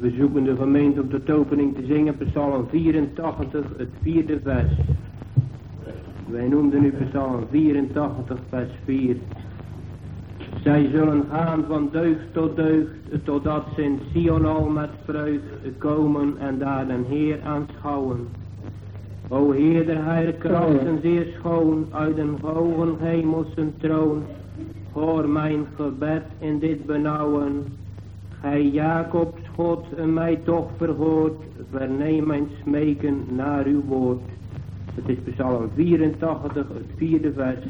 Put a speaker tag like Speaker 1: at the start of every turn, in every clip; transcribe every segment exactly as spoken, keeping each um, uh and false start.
Speaker 1: verzoeken de gemeente om tot opening te zingen Psalm vierentachtig, het vierde vers. Wij noemden nu Psalm vierentachtig, vers vier. Zij zullen gaan van deugd tot deugd, totdat ze in Sion al met vreugd komen en daar den Heer aanschouwen. O Heer der heilige krachten zeer schoon, uit den hogen hemelsen troon, hoor mijn gebed in dit benauwen. Gij Jacobs God mij toch verhoort, verneem mijn smeken naar uw woord. Het is Psalm vierentachtig, het vierde vers.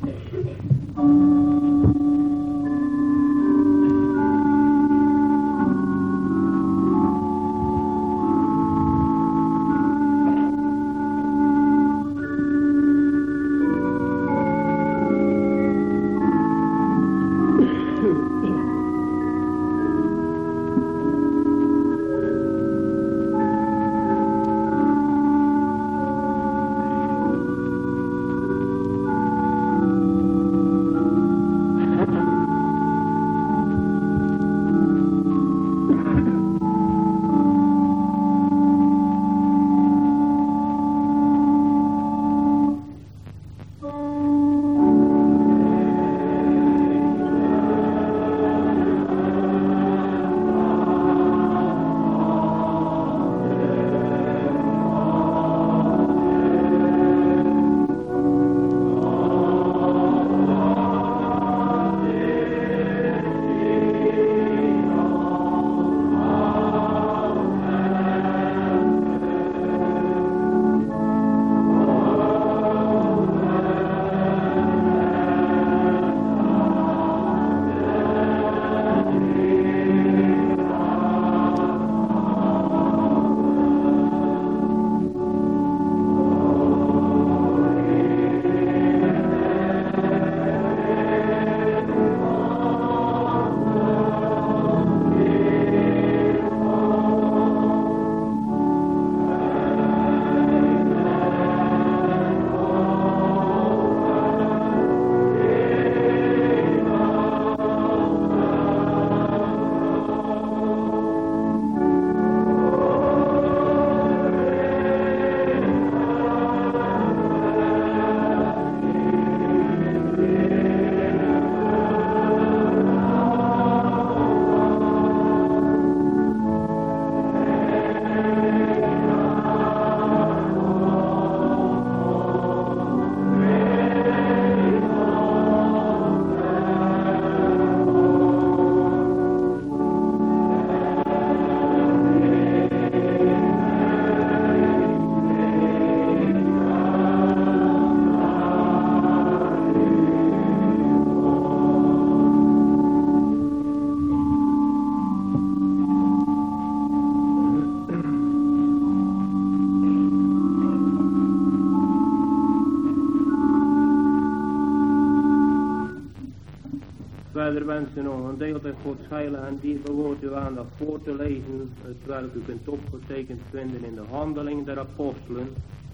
Speaker 1: Verder wensen nog een deel van Gods heilige en dierbare woord uw aandacht voor te lezen, terwijl u kunt opgetekend vinden in de Handelingen der Apostelen,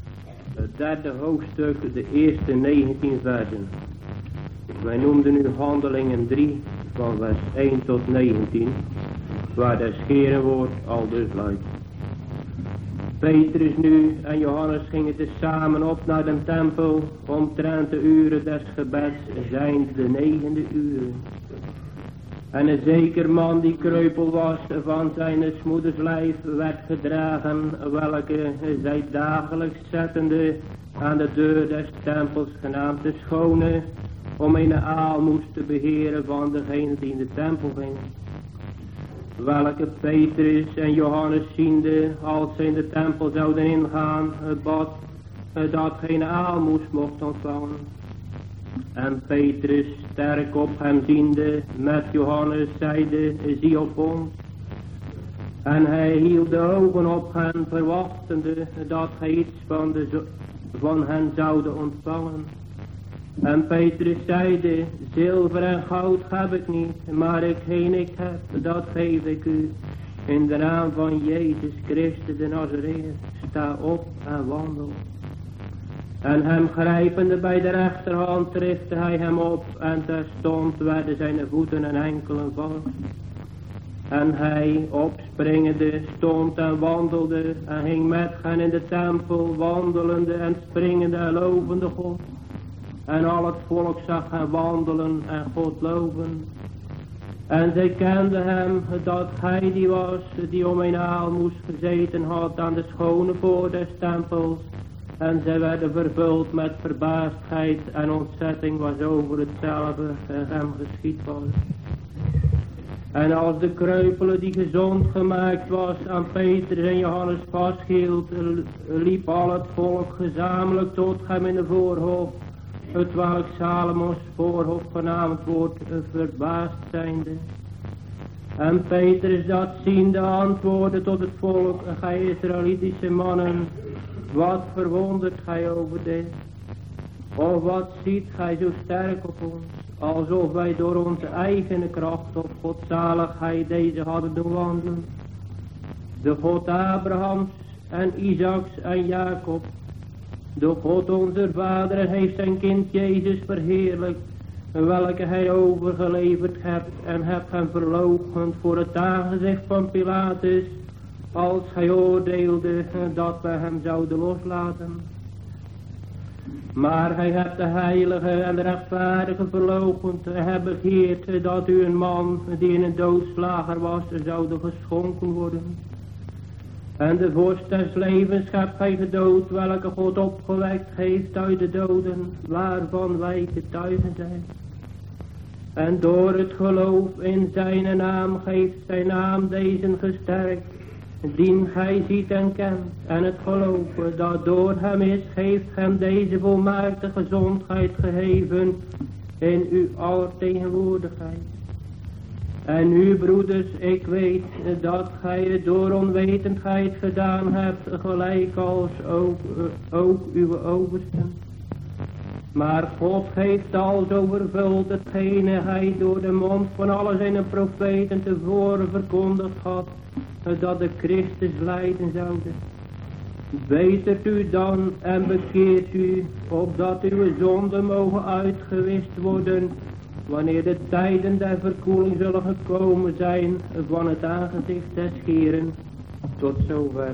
Speaker 1: het derde hoofdstuk, de eerste negentien versen. Wij noemden nu Handelingen drie, van vers één tot negentien, waar de scherenwoord al dus luidt. Petrus nu en Johannes gingen tezamen op naar de tempel, omtrent de uren des gebeds zijn de negende uren. En een zeker man die kreupel was van zijn moeders lijf werd gedragen, welke zij dagelijks zettende aan de deur des tempels genaamd de schone, om een aalmoes te beheren van degene die in de tempel ging. Welke Petrus en Johannes ziende, als ze in de tempel zouden ingaan, bad dat geen aalmoes mocht ontvangen. En Petrus, sterk op hem ziende, met Johannes zeide, zie op ons. En hij hield de ogen op hen, verwachtende dat hij iets van, de, van hen zouden ontvangen. En Petrus zeide, zilver en goud heb ik niet, maar hetgeen ik heb, dat geef ik u. In de naam van Jezus Christus de Nazareër, sta op en wandel. En hem grijpende bij de rechterhand richtte hij hem op, en terstond werden zijn voeten en enkelen vast. En hij, opspringende, stond en wandelde en ging met hen in de tempel, wandelende en springende en lovende God. En al het volk zag hem wandelen en God loven. En zij kenden hem dat hij die was, die om een aalmoes gezeten had aan de schone poort des tempels. En zij werden vervuld met verbaasdheid en ontzetting was over hetzelfde en hem geschied was. En als de kreupele die gezond gemaakt was aan Petrus en Johannes vasthield, liep al het volk gezamenlijk tot hem in de voorhof, het welk Salomos voorhof genaamd wordt, verbaasd zijnde. En Petrus dat ziende antwoordde tot het volk: gij Israëlitische mannen, wat verwondert gij over dit? Of wat ziet gij zo sterk op ons, alsof wij door onze eigen kracht of godzaligheid deze hadden doen wandelen? De God Abrahams en Isaaks en Jacob, de God onze vader heeft zijn kind Jezus verheerlijkt, welke hij overgeleverd hebt en hebt hem verloochend voor het aangezicht van Pilatus, als hij oordeelde dat wij hem zouden loslaten. Maar hij hebt de heilige en de rechtvaardige verloochend en hebt begeerd dat u een man die in een doodslager was zouden geschonken worden. En de vorst des levens hebt gij gedood, welke God opgewekt heeft uit de doden, waarvan wij getuigen zijn. En door het geloof in zijn naam geeft zijn naam deze gesterkt, dien gij ziet en kent. En het geloof dat door hem is, geeft hem deze volmaakte gezondheid gegeven in uw allertegenwoordigheid. En nu, broeders, ik weet dat gij het door onwetendheid gedaan hebt, gelijk als ook, ook uw oversten. Maar God heeft alzo vervuld hetgene hij door de mond van alle zijn profeten tevoren verkondigd had, dat de Christus lijden zoude. Betert u dan en bekeert u, opdat uw zonden mogen uitgewist worden, wanneer de tijden der verkoeling zullen gekomen zijn van het aangezicht des Heeren. Tot zover.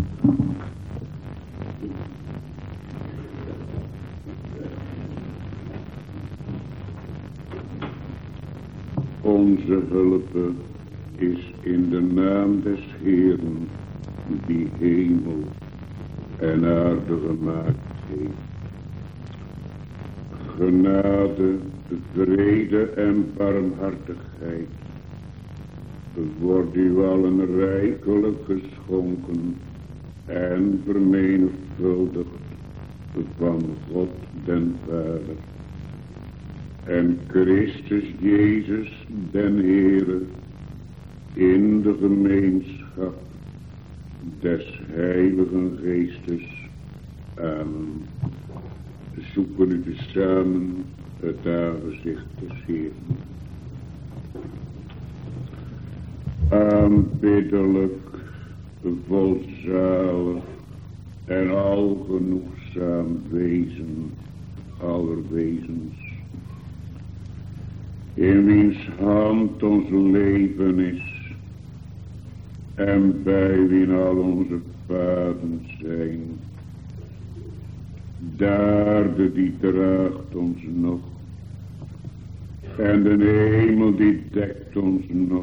Speaker 2: Onze hulp is in de naam des Heeren, die hemel en aarde gemaakt heeft. Genade, vrede en barmhartigheid wordt u allen rijkelijk geschonken en vermenigvuldigd van God den Vader en Christus Jezus den Heere in de gemeenschap des Heiligen Geestes. Amen. Zoeken u tezamen het aangezicht des Heeren. Aanbiddelijk, volzalig en algenoegzaam wezen aller wezens, in wiens hand ons leven is en bij wien al onze paden zijn. De aarde die draagt ons nog en de hemel die dekt ons nog.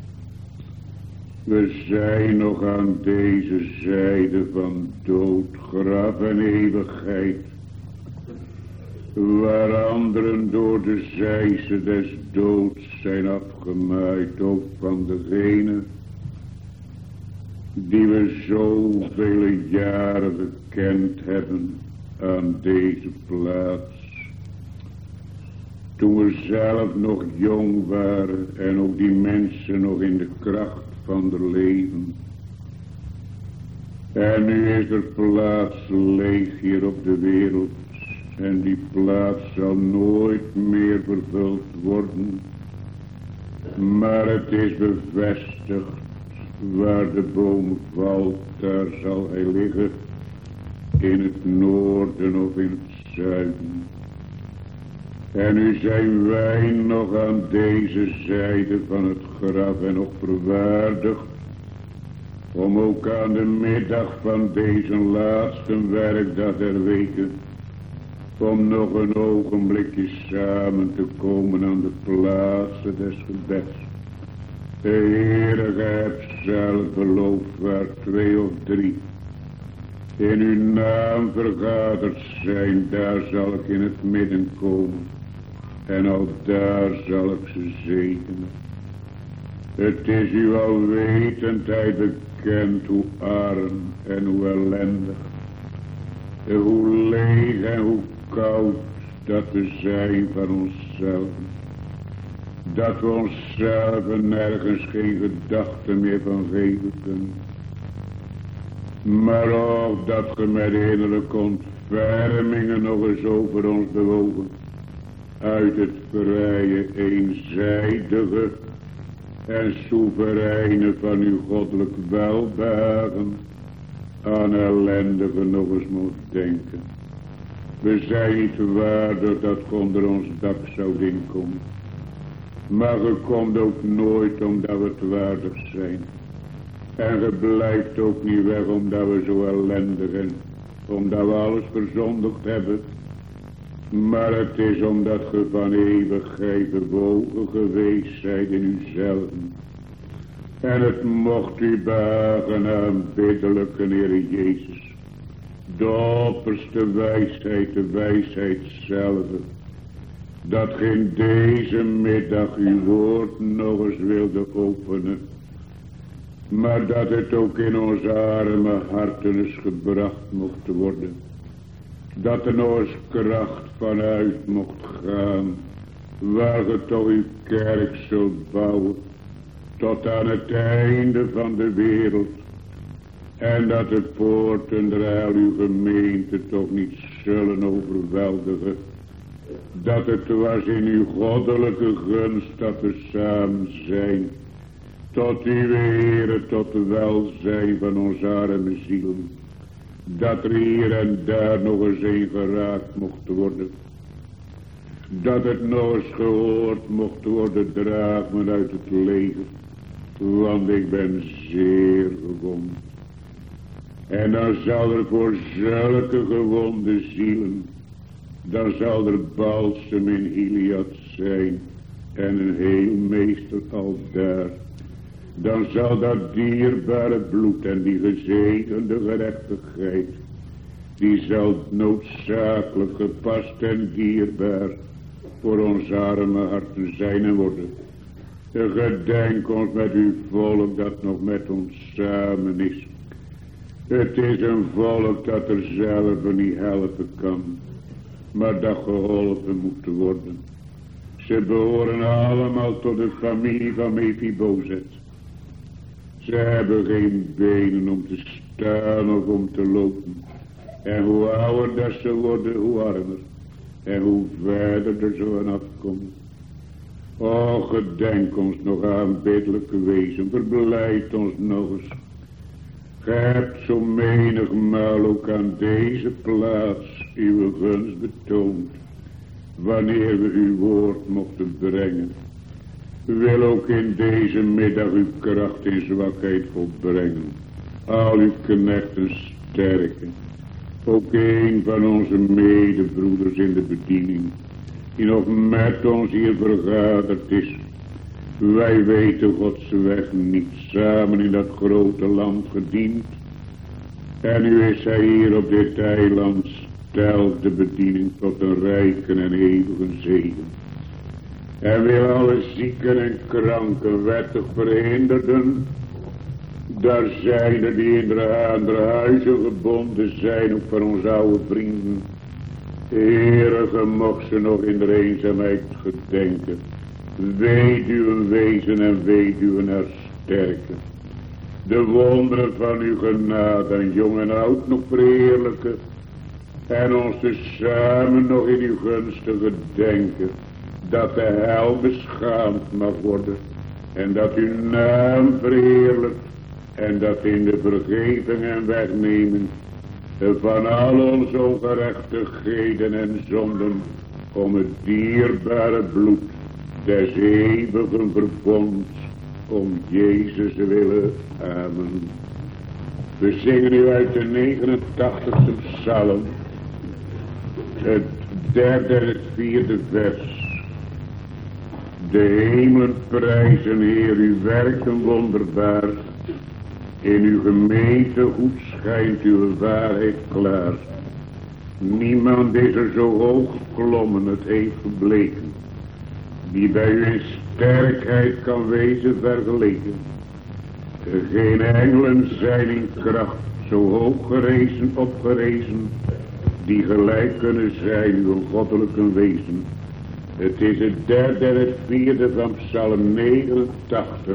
Speaker 2: We zijn nog aan deze zijde van dood, graf en eeuwigheid, waar anderen door de zijze des doods zijn afgemaaid, ook van degene die we zoveel jaren gekend hebben aan deze plaats, toen we zelf nog jong waren en ook die mensen nog in de kracht van de leven. En nu is er plaats leeg hier op de wereld, en die plaats zal nooit meer vervuld worden, maar het is bevestigd, waar de boom valt, daar zal hij liggen, in het noorden of in het zuiden. En nu zijn wij nog aan deze zijde van het graf en nog verwaardigd om ook aan de middag van deze laatste werkdag der weken om nog een ogenblikje samen te komen aan de plaatsen des gebeds. De Heere, gij hebt zelf beloofd waar twee of drie in uw naam vergaderd zijn, daar zal ik in het midden komen en al daar zal ik ze zegenen. Het is uw alwetendheid bekend hoe arm en hoe ellendig, hoe leeg en hoe koud dat we zijn van onszelf. Dat we onszelf nergens geen gedachte meer van geven kunnen. Maar ook dat ge met innerlijke ontfermingen nog eens over ons bewogen. Uit het vrije, eenzijdige en soevereine van uw goddelijk welbehagen aan ellendigen nog eens moet denken. We zijn niet waardig dat ge onder ons dak zou inkomen. Maar ge komt ook nooit omdat we het waardig zijn. En ge blijft ook niet weg omdat we zo ellendig en omdat we alles verzondigd hebben. Maar het is omdat ge van eeuwigheid bewogen geweest zijt in uzelf. En het mocht u behagen, aanbiddelijke Heer Jezus. De opperste wijsheid, de wijsheid zelf. Dat ge in deze middag uw woord nog eens wilde openen. Maar dat het ook in onze arme harten eens gebracht mocht worden. Dat er nog eens kracht vanuit mocht gaan. Waar ge toch uw kerk zult bouwen. Tot aan het einde van de wereld. En dat de poorten der uw gemeente toch niet zullen overweldigen. Dat het was in uw goddelijke gunst dat we samen zijn. Tot uw Heere, tot de welzijn van onze arme zielen. Dat er hier en daar nog eens een geraakt mocht worden. Dat het nog eens gehoord mocht worden, draag me uit het leven. Want ik ben zeer gewond. En dan zal er voor zulke gewonde zielen, dan zal er balsem in Iliad zijn en een heelmeester al daar. Dan zal dat dierbare bloed en die gezegende gerechtigheid, die zal noodzakelijk gepast en dierbaar voor onze arme harten zijn en worden. Gedenk ons met uw volk dat nog met ons samen is. Het is een volk dat er zelf niet helpen kan, maar dat geholpen moet worden. Ze behoren allemaal tot de familie van Mephibozet. Ze hebben geen benen om te staan of om te lopen. En hoe ouder dat ze worden, hoe armer. En hoe verder er zo aan afkomen. O, gedenk ons nog aanbiddelijke wezen, verblijd ons nog eens. Gij hebt zo menigmaal ook aan deze plaats uw gunst betoond, wanneer we uw woord mochten brengen. Wil ook in deze middag uw kracht in zwakheid volbrengen, al uw knechten sterken. Ook een van onze medebroeders in de bediening, die nog met ons hier vergaderd is. Wij weten Gods weg niet, samen in dat grote land gediend. En nu is hij hier op dit eiland, stelt de bediening tot een rijke en eeuwige zegen. En wil alle zieken en kranken wettig verhinderden. Daar zijn er die in de andere huizen gebonden zijn, ook van onze oude vrienden. Heere, ge mocht ze nog in de eenzaamheid gedenken. Weduwen wezen en weduwen hersterken. De wonderen van uw genade aan jong en oud nog verheerlijken. En ons dus samen nog in uw gunsten gedenken. Dat de hel beschaamd mag worden. En dat uw naam verheerlijkt. En dat in de vergeving en wegnemen van al onze ongerechtigheden en zonden om het dierbare bloed des eeuwigen verbonds, om Jezus willen. Amen. We zingen u uit de negenentachtigste psalm, het derde en het vierde vers. De hemelen prijzen, Heer, uw werken wonderbaar. In uw gemeente goed schijnt uw waarheid klaar. Niemand is er zo hoog geklommen, het heeft gebleken, die bij u in sterkheid kan wezen vergeleken. Geen engelen zijn in kracht zo hoog gerezen, opgerezen, die gelijk kunnen zijn uw goddelijke wezen. Het is het derde en het vierde van Psalm negenentachtig.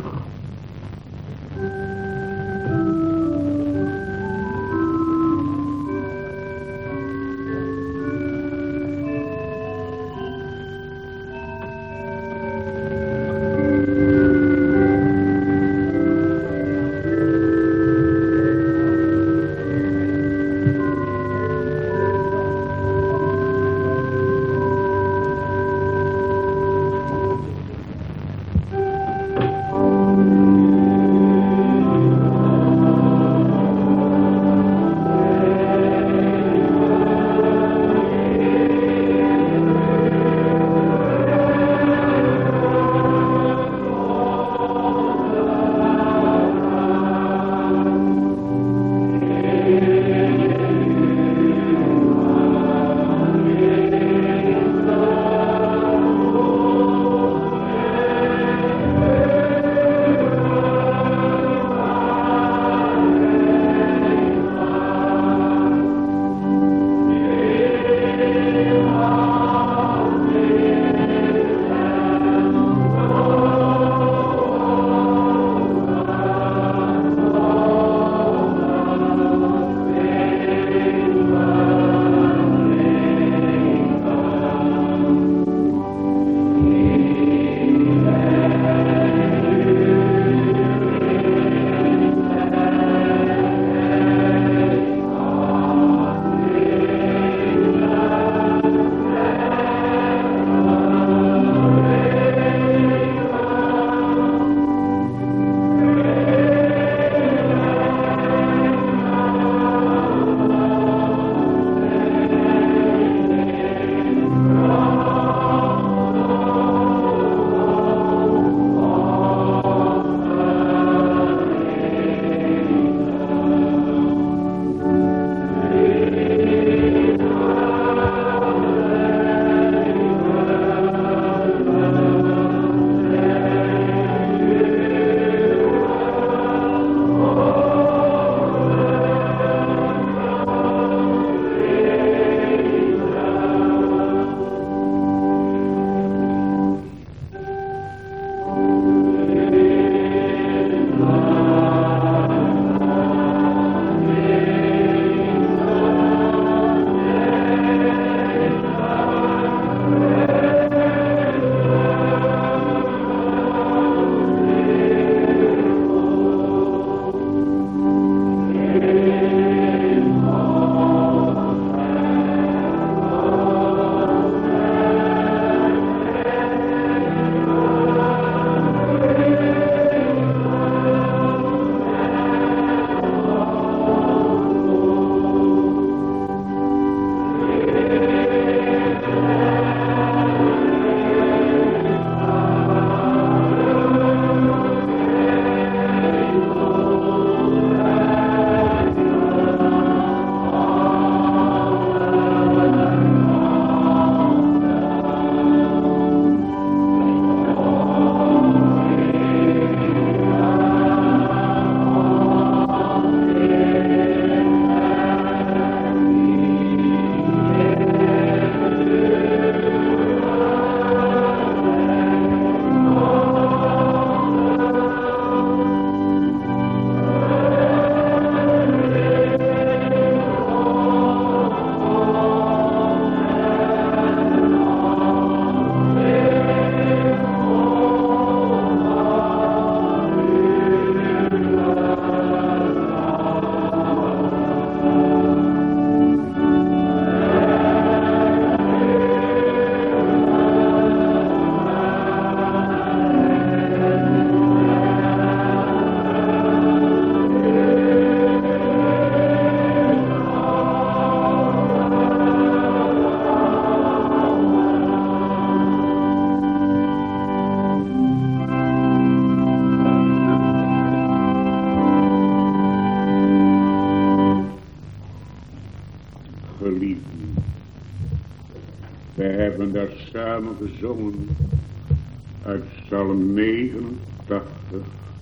Speaker 2: We hebben daar samen gezongen uit Psalm negenentachtig.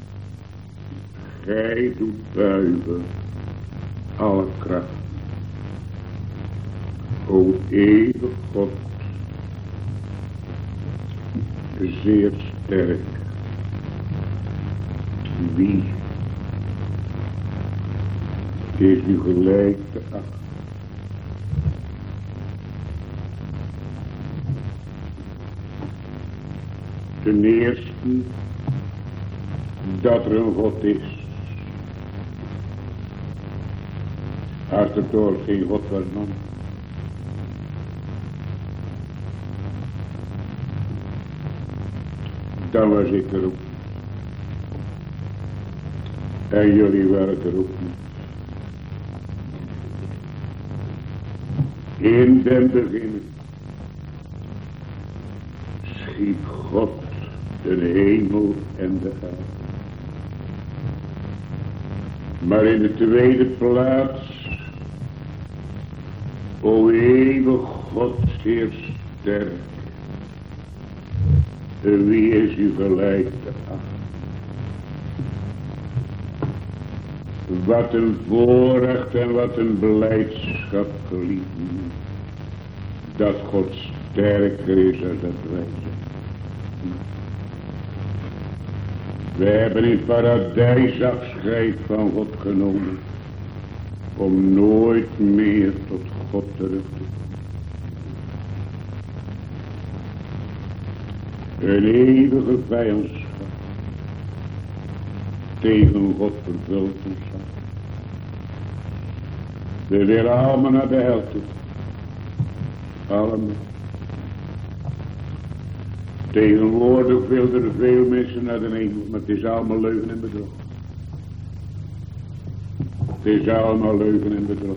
Speaker 2: Gij doet buigen alle kracht. O eeuwig God, zeer sterk. Wie is u gelijk te achten? Ten eerste dat er een God is. Als er door geen God was, man. Dan was ik er ook. En jullie waren er ook niet. In den begin schiep God de hemel en de aarde. Maar in de tweede plaats, o eeuwig God, zeer sterk, wie is u gelijk te achten? Wat een voorrecht en wat een blijdschap, geliefden, dat God sterker is dan dat wij zijn. We hebben in paradijs afscheid van God genomen, om nooit meer tot God terug te komen. Een eeuwige vijandschap tegen God vervult ons hart. We willen allemaal naar de hel toe. Allemaal. Tegenwoordig willen er veel mensen naar de hemel, maar het is allemaal leugen en bedrog. Het is allemaal leugen en bedrog.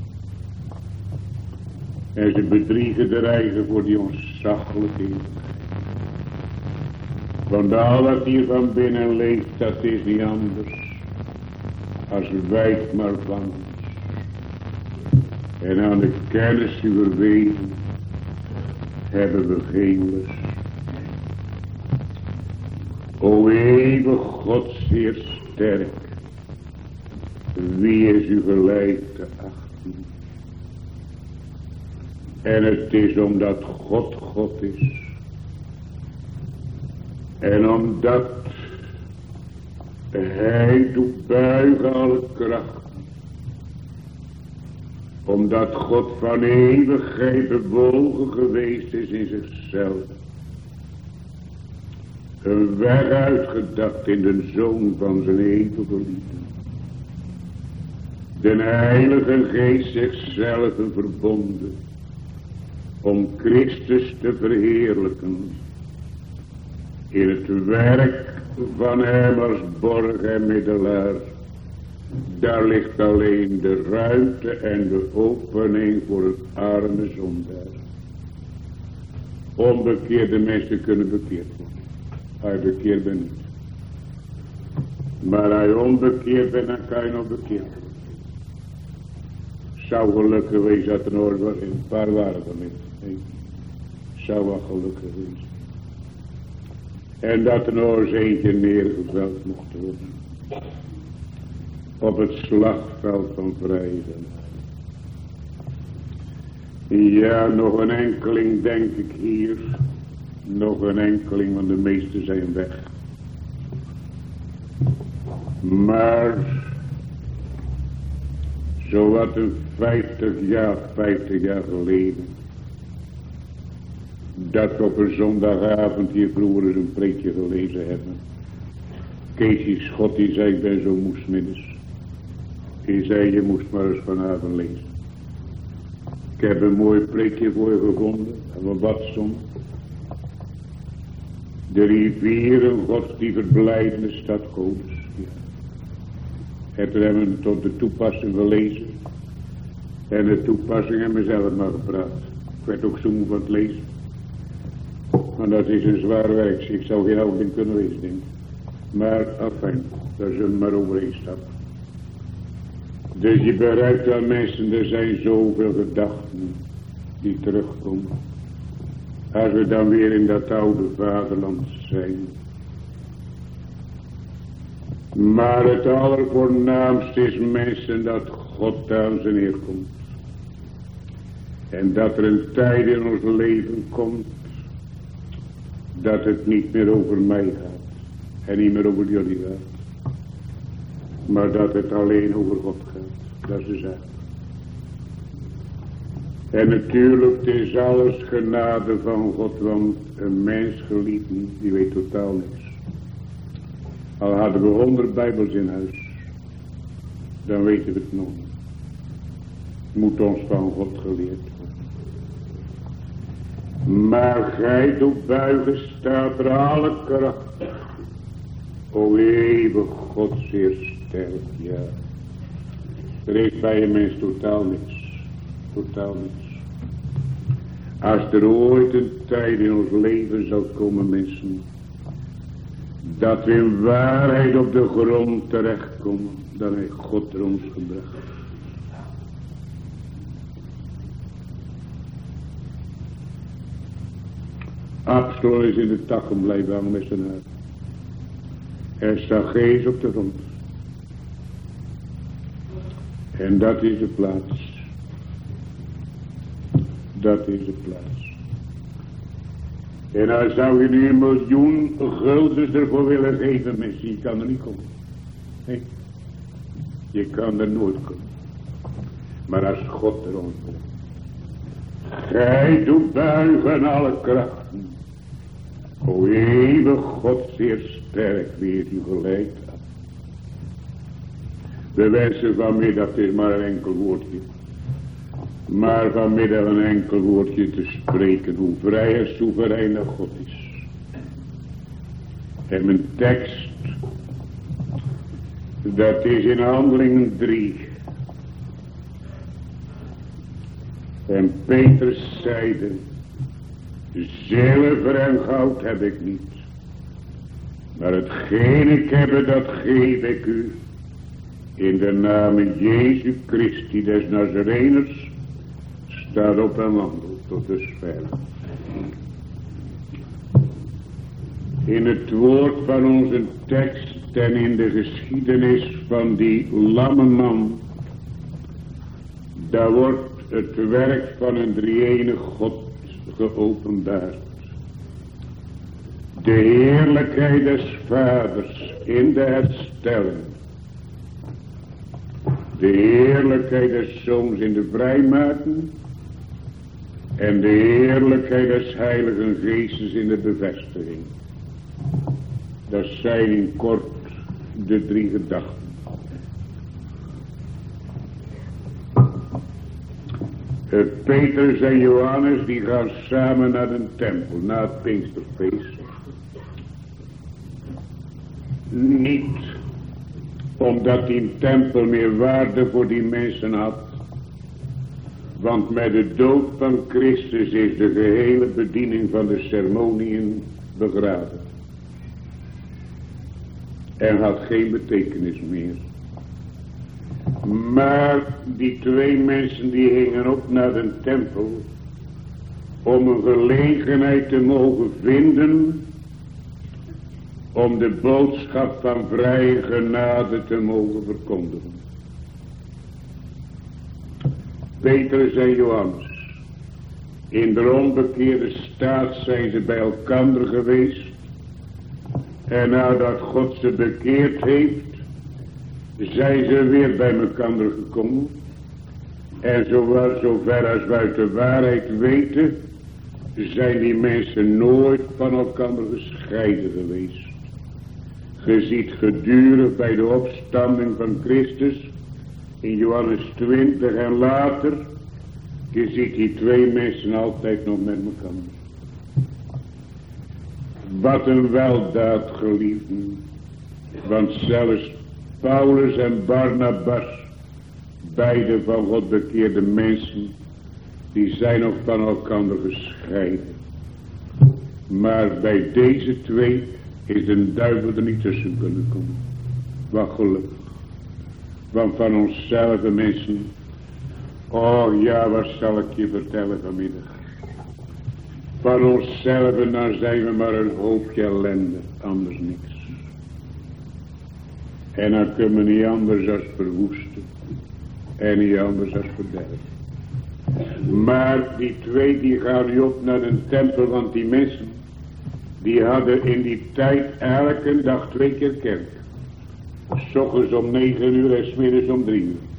Speaker 2: En ze bedriegen de eigen voor die ontzaglijke eeuwigheid. Want al wat hier van binnen leeft, dat is niet anders als wijkt maar van ons. En aan de kennis die we weten, hebben we geen lust. O eeuwig God, zeer sterk, wie is u gelijk te achten? En het is omdat God God is. En omdat hij doet buigen alle krachten. Omdat God van eeuwigheid bewogen geweest is in zichzelf. Een weg uitgedacht in de zoon van zijn eeuwige liefde. De heilige geest zichzelf verbonden. Om Christus te verheerlijken. In het werk van hem als borg en middelaar. Daar ligt alleen de ruimte en de opening voor het arme zondaar. Onbekeerde mensen kunnen bekeerd worden. Hij bekeerd bent niet. Maar hij onbekeerd bent, dan kan je nog bekeerd worden. Zou gelukkig wezen dat er nog een paar waren van dit. Nee. Zou wel gelukkig wezen. En dat er nog eens eentje neergeveld mocht worden. Op het slagveld van vrede. Ja, nog een enkeling denk ik hier. Nog een enkeling, want de meesten zijn weg. Maar zowat een vijftig jaar, vijftig jaar geleden. Dat we op een zondagavond hier vroeger eens een preekje gelezen hebben. Keesje Schot die zei, ik ben zo moes middags. Die zei, je moest maar eens vanavond lezen. Ik heb een mooi preekje voor je gevonden. En wat wat stond. De rivieren Gods die verblijden stad Godes. Ja. En toen hebben we tot de toepassing gelezen. En de toepassing hebben we zelf maar gepraat. Ik werd ook zo moe van het lezen. Maar dat is een zwaar werk. Ik zou geen ouding kunnen lezen, denk ik. Maar afijn, daar zullen we maar overheen stappen. Dus je bereikt aan mensen, er zijn zoveel gedachten die terugkomen. Als we dan weer in dat oude vaderland zijn. Maar het allervoornaamste is, mensen, dat God aan zijn Heer komt. En dat er een tijd in ons leven komt, dat het niet meer over mij gaat. En niet meer over jullie gaat. Maar dat het alleen over God gaat. Dat is de zaak. En natuurlijk, het is alles genade van God, want een mens geliefden, die weet totaal niks. Al hadden we honderd Bijbels in huis, dan weten we het nog niet. Het moet ons van God geleerd worden. Maar gij doet buigen, staat er alle kracht. O eeuwig God, zeer sterk, ja. Er is bij een mens totaal niks. Totaal niks. Als er ooit een tijd in ons leven zal komen, mensen, dat we in waarheid op de grond terechtkomen, dan heeft God er ons gebracht. Absalom is in de takken blijven hangen met zijn haar. Er zag Gees op de grond. En dat is de plaats. Dat is de plaats. En dan zou je nu een miljoen guldens ervoor willen geven, mensen. Je kan er niet komen. Nee. Je kan er nooit komen. Maar als God er ons komt. Gij doet buigen alle krachten. O eeuwig God, zeer sterk, wie u geleid had. We wensen vanmiddag, het is maar een enkel woordje. Maar vanmiddag een enkel woordje te spreken, hoe vrij en soeverein dat God is. En mijn tekst, dat is in Handelingen drie. En Petrus zeide, zilver en goud heb ik niet. Maar hetgeen ik heb, dat geef ik u. In de naam Jezus Christi des Nazareners. Staat op en wandelt tot de sfeer. In het woord van onze tekst en in de geschiedenis van die lamme man, daar wordt het werk van een drie-enige God geopenbaard. De heerlijkheid des Vaders in de herstelling. De heerlijkheid des Zoons in de vrijmaking. En de heerlijkheid des Heiligen Geestes in de bevestiging. Dat zijn in kort de drie gedachten. Uh, Petrus en Johannes die gaan samen naar de tempel, na het Pinksterfeest. Niet omdat die tempel meer waarde voor die mensen had. Want met de dood van Christus is de gehele bediening van de ceremoniën begraven. En had geen betekenis meer. Maar die twee mensen die gingen op naar de tempel. Om een gelegenheid te mogen vinden. Om de boodschap van vrije genade te mogen verkondigen. Petrus en Johannes. In de onbekeerde staat zijn ze bij elkaar geweest. En nadat God ze bekeerd heeft, zijn ze weer bij elkaar gekomen. En zover, zover als we uit de waarheid weten, zijn die mensen nooit van elkaar gescheiden geweest. Je ziet gedurig bij de opstanding van Christus, in Johannes twintig en later, je ziet die twee mensen altijd nog met elkaar. Wat een weldaad, geliefden. Want zelfs Paulus en Barnabas, beide van God bekeerde mensen, die zijn nog van elkaar gescheiden. Maar bij deze twee is een duivel er niet tussen kunnen komen. Wat gelukkig. Want van onszelf mensen, oh ja, wat zal ik je vertellen vanmiddag. Van onszelf dan zijn we maar een hoopje ellende, anders niks. En dan kunnen we niet anders als verwoesten. En niet anders als verderven. Maar die twee die gaan nu op naar een tempel, want die mensen, die hadden in die tijd elke dag twee keer kerk. 's Ochtends om negen uur en 's middags om drie uur.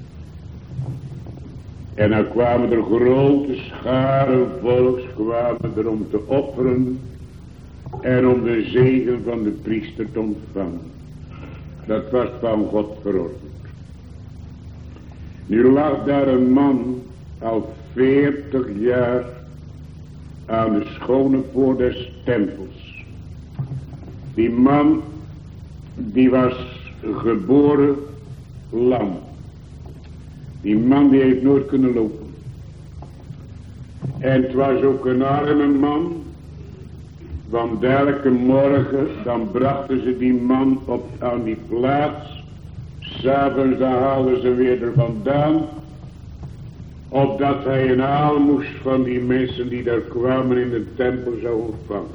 Speaker 2: En dan kwamen er grote scharen volks kwamen er om te offeren en om de zegen van de priester te ontvangen. Dat was van God verordend. Nu lag daar een man al veertig jaar aan de schone poort des tempels. Die man die was geboren lam. Die man die heeft nooit kunnen lopen. En het was ook een arme man. Want elke morgen dan brachten ze die man op aan die plaats. 'S'avonds dan haalden ze weer er vandaan. Opdat hij een aalmoes van die mensen die daar kwamen in de tempel zou ontvangen.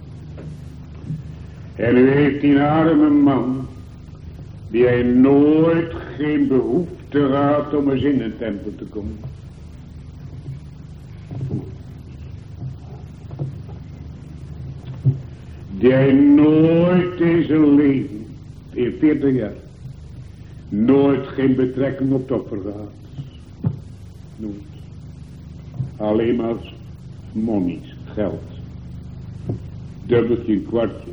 Speaker 2: En nu heeft die arme man, die hij nooit geen behoefte gehad om eens in een tempel te komen. Die hij nooit in zijn leven, in veertig jaar, nooit geen betrekking op het offer gehad. Nooit. Alleen maar als monies, geld. Dubbeltje, een kwartje.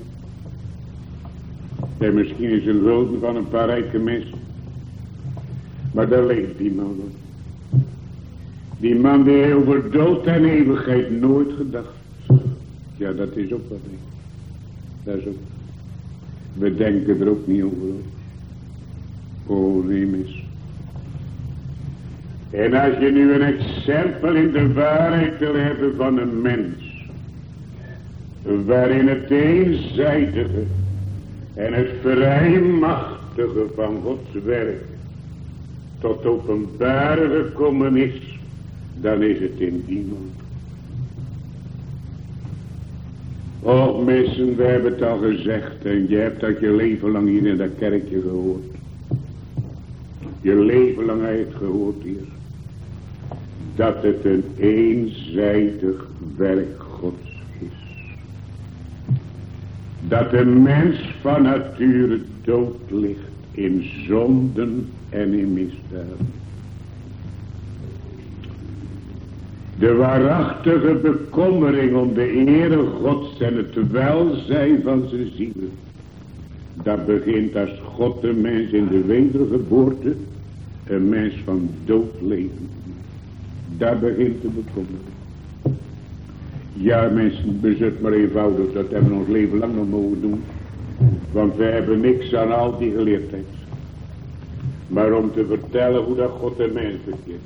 Speaker 2: En misschien is een gulden van een paar rijke mensen. Maar daar leeft die man op. Die man die over dood en eeuwigheid nooit gedacht. Ja, dat is ook wat niet. Dat is ook. We denken er ook niet over. Oh, nee, mis. En als je nu een exempel in de waarheid wil hebben van een mens, waarin het eenzijdige en het vrijmachtige van Gods werk tot openbare gekomen is, dan is het in die man. Och mensen, we hebben het al gezegd en je hebt dat je leven lang hier in dat kerkje gehoord. Je leven lang heb je het gehoord hier. Dat het een eenzijdig werk Gods is. Dat de mens van nature dood ligt in zonden en in misdaden. De waarachtige bekommering om de ere Gods en het welzijn van zijn zielen. Dat begint als God de mens in de wedergeboorte, een mens van dood leven. Daar begint de bekommering. Ja mensen, bezit maar eenvoudig, dat hebben we ons leven lang nog mogen doen. Want we hebben niks aan al die geleerdheid. Maar om te vertellen hoe dat God de mens bekeert.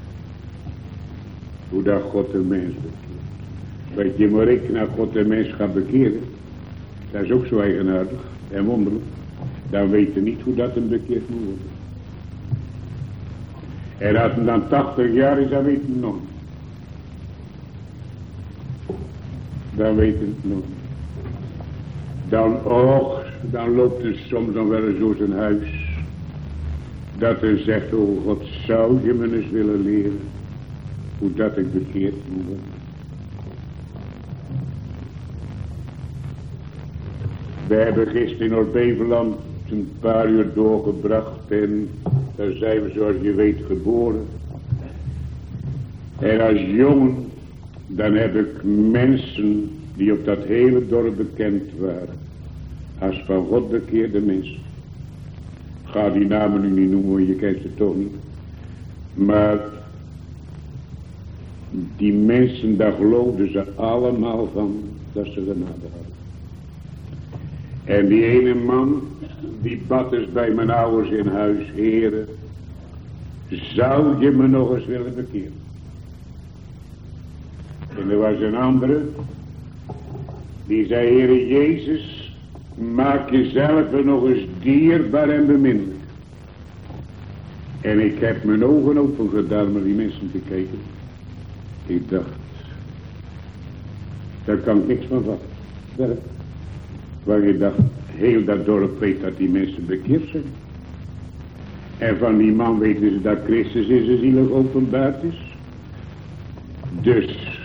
Speaker 2: Hoe dat God de mens bekeert. Weet je maar ik naar God de mens gaat bekeren. Dat is ook zo eigenaardig en wonderlijk. Dan weet je niet hoe dat hem bekeerd moet worden. En als het dan tachtig jaar is, dan weet je het nog. Dan weet je het nog. Dan, och, dan loopt het soms dan wel eens door zijn huis. Dat hij zegt, oh God, zou je me eens willen leren. Hoe dat ik bekeerd moet worden. We hebben gisteren in Noord-Beveland een paar uur doorgebracht en daar zijn we zoals je weet geboren. En als jongen, dan heb ik mensen die op dat hele dorp bekend waren. Als van God bekeerde mensen. Ik ga die namen nu niet noemen, je kent ze toch niet. Maar die mensen, daar geloofden ze allemaal van dat ze genade hadden. En die ene man, die bad eens bij mijn ouders in huis, Heere, zou je me nog eens willen bekeren? En er was een andere, die zei, Heere Jezus, maak jezelf nog eens dierbaar en beminnelijk. En ik heb mijn ogen open gedaan om die mensen te kijken. Ik dacht, Daar kan ik niks van vatten. Werk. Waar je dacht, heel dat dorp weet dat die mensen bekeerd zijn. En van die man weten ze dat Christus in zijn zielig openbaard is. Dus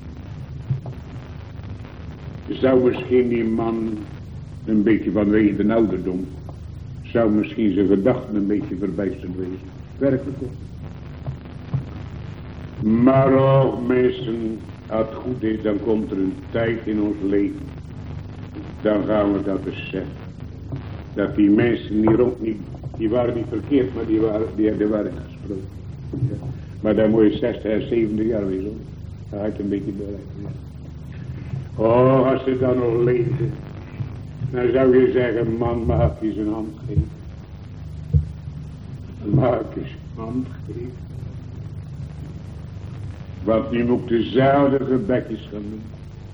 Speaker 2: zou misschien die man een beetje vanwege de ouderdom, zou misschien zijn gedachten een beetje verbijsterd wezen. Werkelijk ook. Maar oh mensen, als het goed is, dan komt er een tijd in ons leven. Dan gaan we dat beseffen. Dat die mensen hier ook niet, die waren niet verkeerd, maar die waren, die hebben waarheid gesproken. Ja. Maar dan moet je zestig en zeventig jaar wezen. Hoor. Dan ga je het een beetje bereiken. Ja. Oh, als ze dan nog leefden, dan zou je zeggen, man, maak je zijn hand geven. Maak je zijn hand geven. Want nu moet ik dezelfde gebedjes gaan doen.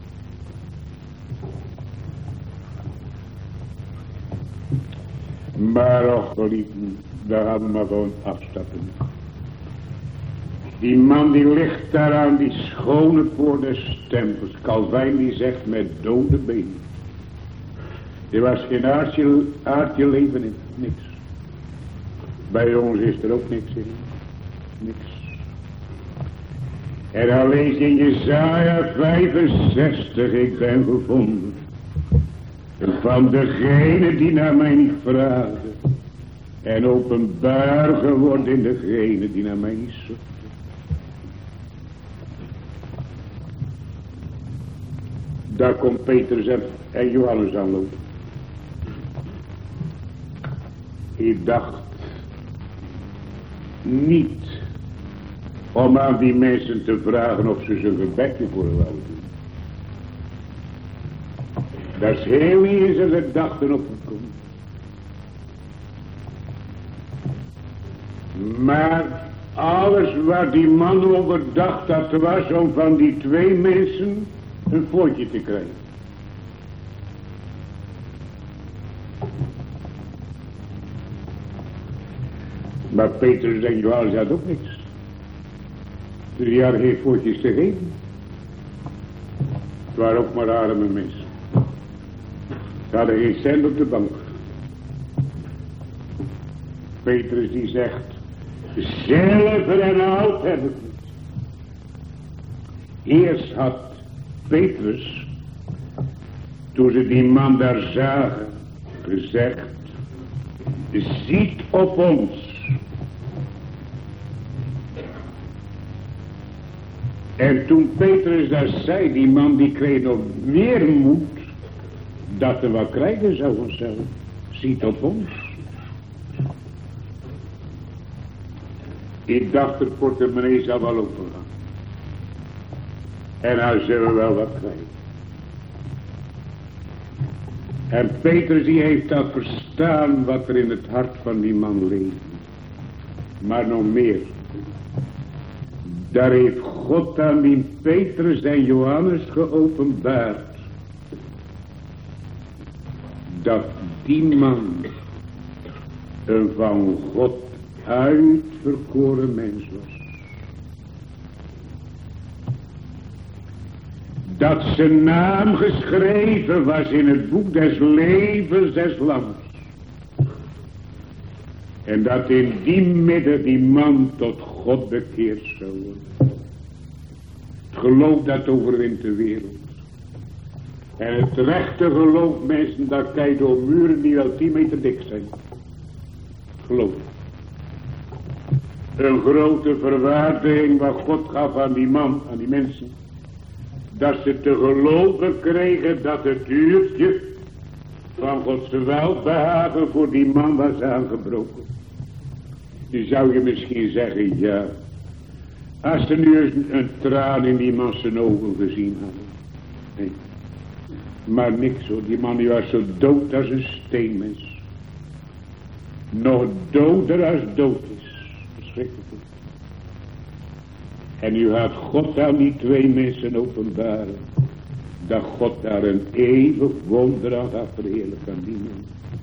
Speaker 2: Maar och, geliefden, daar gaan we maar gewoon afstappen. Die man die ligt daar aan die schone poort des tempels. Calvijn die zegt met dode benen. Er was geen aardje, aardje leven in, niks. Bij ons is er ook niks in, niks. En dan lees je in Jesaja vijfenzestig, ik ben gevonden. Van degene die naar mij niet vragen. En openbaar geworden in degene die naar mij niet zoeken. Daar komt Petrus en, en Johannes aanlopen. Ik dacht niet om aan die mensen te vragen of ze zijn gebedje voor hem wouden doen. Dat is heel niet in zijn gedachten opgekomen. Maar alles waar die man over dacht, dat was om van die twee mensen een voortje te krijgen. Maar Petrus en Johannes had ook niks. Dus die hadden geen voortjes te geven. Het waren ook maar arme mensen. Ze hadden geen cent op de bank. Petrus die zegt, zilver en hout heb ik niet. Eerst had Petrus, toen ze die man daar zagen, gezegd, ziet op ons. En toen Petrus dat zei, die man die kreeg nog meer moed, dat er wat krijgen zou vanzelf. Ziet op ons. Ik dacht, het portemonnee zou wel opengaan. En nou zullen we wel wat krijgen. En Petrus die heeft dat verstaan wat er in het hart van die man leeft. Maar nog meer. Daar heeft God aan die Petrus en Johannes geopenbaard. Dat die man een van God uitverkoren mens was. Dat zijn naam geschreven was in het boek des levens des lams. En dat in die midden die man tot God bekeerd zou worden. Het geloof dat overwint de wereld. En het rechte geloof, mensen, dat kan je door muren die wel tien meter dik zijn. Geloof. Een grote verwaardiging wat God gaf aan die man, aan die mensen. Dat ze te geloven kregen dat het uurtje van Gods welbehagen voor die man was aangebroken. Nu zou je misschien zeggen, ja, als ze nu eens een traan in die man zijn ogen gezien hadden. Nee. Maar niks hoor, die man die was zo dood als een steenmens. Nog doder als dood is. Verschrikkelijk. En nu gaat God aan die twee mensen openbaren. Dat God daar een eeuwig wonder aan gaat verheerlijken aan die man.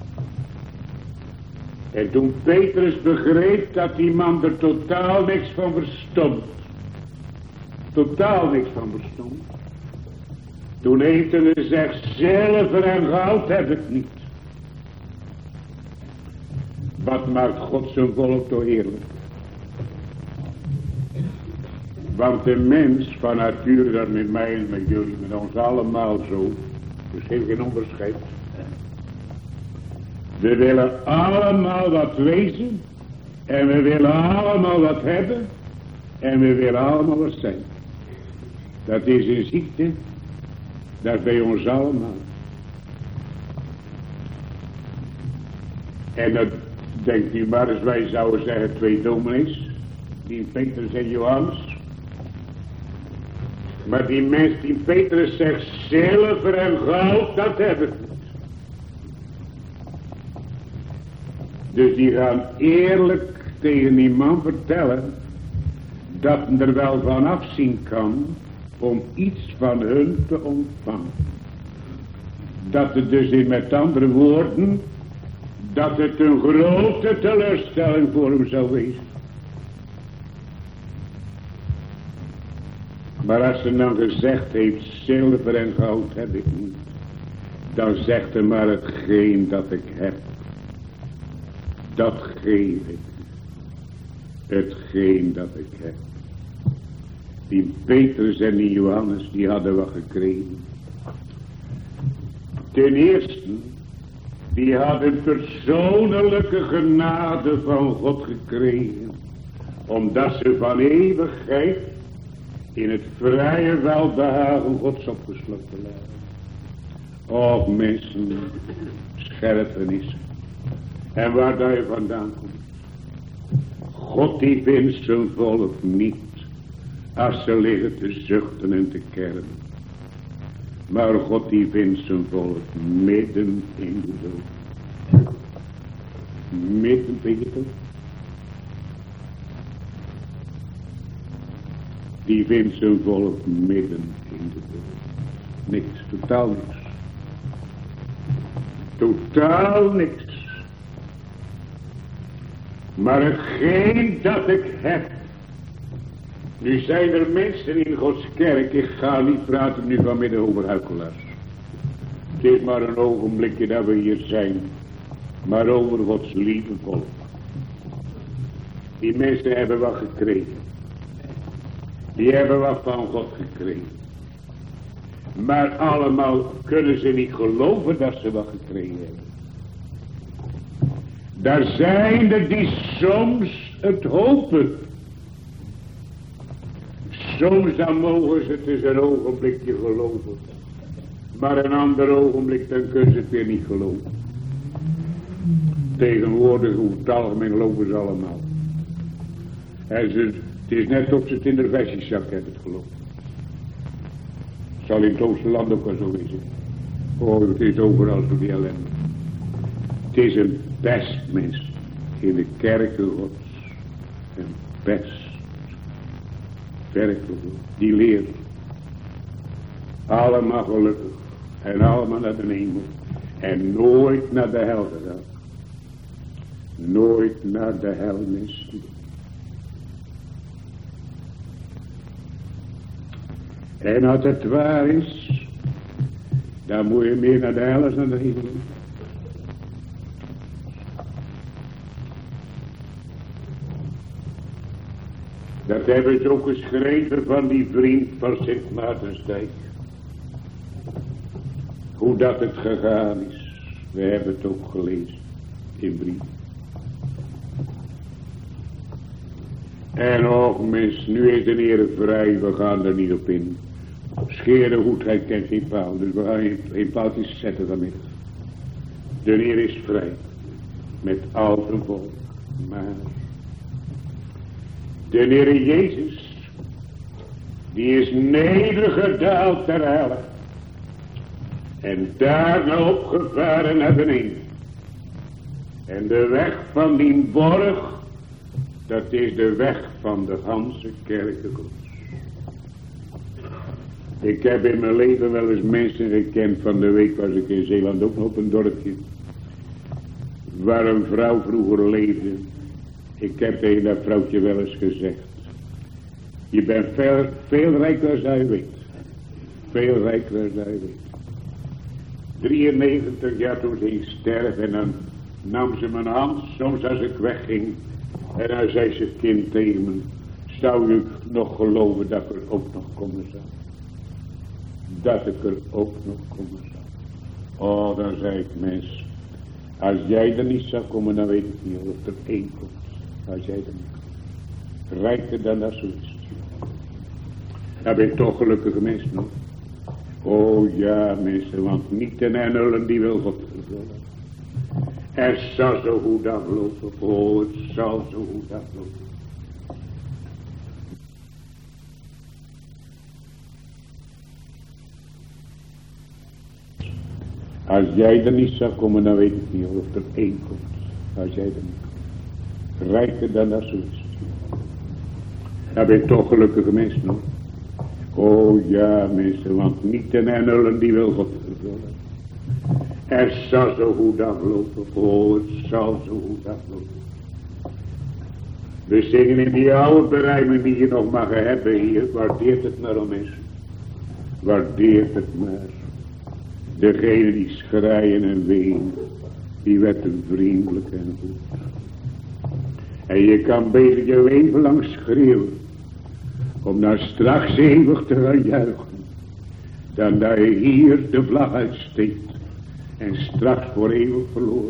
Speaker 2: En toen Petrus begreep dat die man er totaal niks van verstond. Totaal niks van verstond. Toen heeft hij gezegd, zilver en goud heb ik niet. Wat maakt God zijn volk toch eerlijk? Want de mens van nature, dat met mij en met jullie, met ons allemaal zo. Dus heeft geen onderscheid. We willen allemaal wat wezen. En we willen allemaal wat hebben. En we willen allemaal wat zijn. Dat is een ziekte. Dat is bij ons allemaal. En dat denkt u maar eens, wij zouden zeggen twee dominees. Die Petrus en Johannes. Maar die mens die Petrus zegt, zilver en goud, dat heb ik niet. Dus die gaan eerlijk tegen die man vertellen, dat men er wel van afzien kan, om iets van hun te ontvangen. Dat het dus in met andere woorden, dat het een grote teleurstelling voor hem zou wezen. Maar als ze dan gezegd heeft, zilver en goud heb ik niet, dan zegt hij maar hetgeen dat ik heb, dat geef ik. Hetgeen dat ik heb. Die Petrus en die Johannes, die hadden wat gekregen. Ten eerste, die hadden persoonlijke genade van God gekregen, omdat ze van eeuwigheid in het vrije welbehagen Gods opgesloten lagen. Och mensen, scherpenis. En waar dat je vandaan komt. God die vindt zijn volk niet als ze liggen te zuchten en te kermen. Maar God die vindt zijn volk midden in de dood. Midden in de dood. Die vindt zijn volk midden in de dood. Niks, totaal niks. Totaal niks. Maar hetgeen dat ik heb. Nu zijn er mensen in Gods kerk. Ik ga niet praten nu vanmiddag over huikelaars. Het is maar een ogenblikje dat we hier zijn. Maar over Gods lieve volk. Die mensen hebben wat gekregen. Die hebben wat van God gekregen. Maar allemaal kunnen ze niet geloven dat ze wat gekregen hebben. Daar zijn er die soms het hopen. Soms dan mogen ze het eens een ogenblikje geloven. Maar een ander ogenblik dan kunnen ze het weer niet geloven. Tegenwoordig over het algemeen geloven ze allemaal. En ze, het is net of ze het in de versiezak hebben het geloof. Het zal in het Oosterland ook wel zo wezen. Oh, het is overal zo die ellende. Het is een best mens in de kerken Gods. Een best. Werkelijk. Die leert. Allemaal gelukkig. En allemaal naar de hemel. En nooit naar de hel gegaan. Nooit naar de hel mensen. En als het waar is, dan moet je meer naar de hel als naar de hemel. Dat hebben ze ook geschreven van die vriend van Sint Maartensdijk. Hoe dat het gegaan is. We hebben het ook gelezen in brief. En och mens, nu is de Heer vrij, we gaan er niet op in. Scheren goedheid kent geen paal, dus we gaan geen paaltjes zetten vanmiddag. De Heer is vrij, met al zijn volk, maar de Heer Jezus, die is nedergedaald ter helle. En daarna opgevaren naar beneden. En de weg van die borg, dat is de weg van de ganse kerken Gods. Ik heb in mijn leven wel eens mensen gekend. Van de week was ik in Zeeland ook nog op een dorpje. Waar een vrouw vroeger leefde. Ik heb tegen dat vrouwtje wel eens gezegd. Je bent veel, veel rijker dan je weet. veel rijker als hij weet. drieënnegentig jaar toen ze ging sterven en dan nam ze mijn hand soms als ik wegging. En dan zei ze kind tegen me, zou u nog geloven dat ik er ook nog komen zou? Dat ik er ook nog komen zou. Oh, dan zei ik mens, als jij er niet zou komen, dan weet ik niet of er één komt. Als jij er niet komt. Rijker dan dat zoiets. Dan ben ik toch gelukkige mens nog. Oh ja mensen, want niet ten engelen die wil God vervullen. Er zal zo goed aflopen. Oh, het zal zo goed aflopen. Als jij er niet zou komen, dan weet ik niet of er één komt. Als jij er niet komt. Rijker dan dat zoiets. Dan ben ik toch gelukkige mens nog. Oh ja mensen, want niet ten engelen die wil God vervullen. Er zal zo goed aflopen. Oh, het zal zo goed aflopen. We zingen in die oude berijming die je nog mag hebben hier. Waardeert het maar om mensen. Waardeert het maar. Degene die schreien en ween. Die werden vriendelijk en goed. En je kan beter je leven lang schreeuwen. Om nou straks eeuwig te gaan juichen. Dan dat je hier de vlag uitsteekt. En straks voor eeuwig verloren.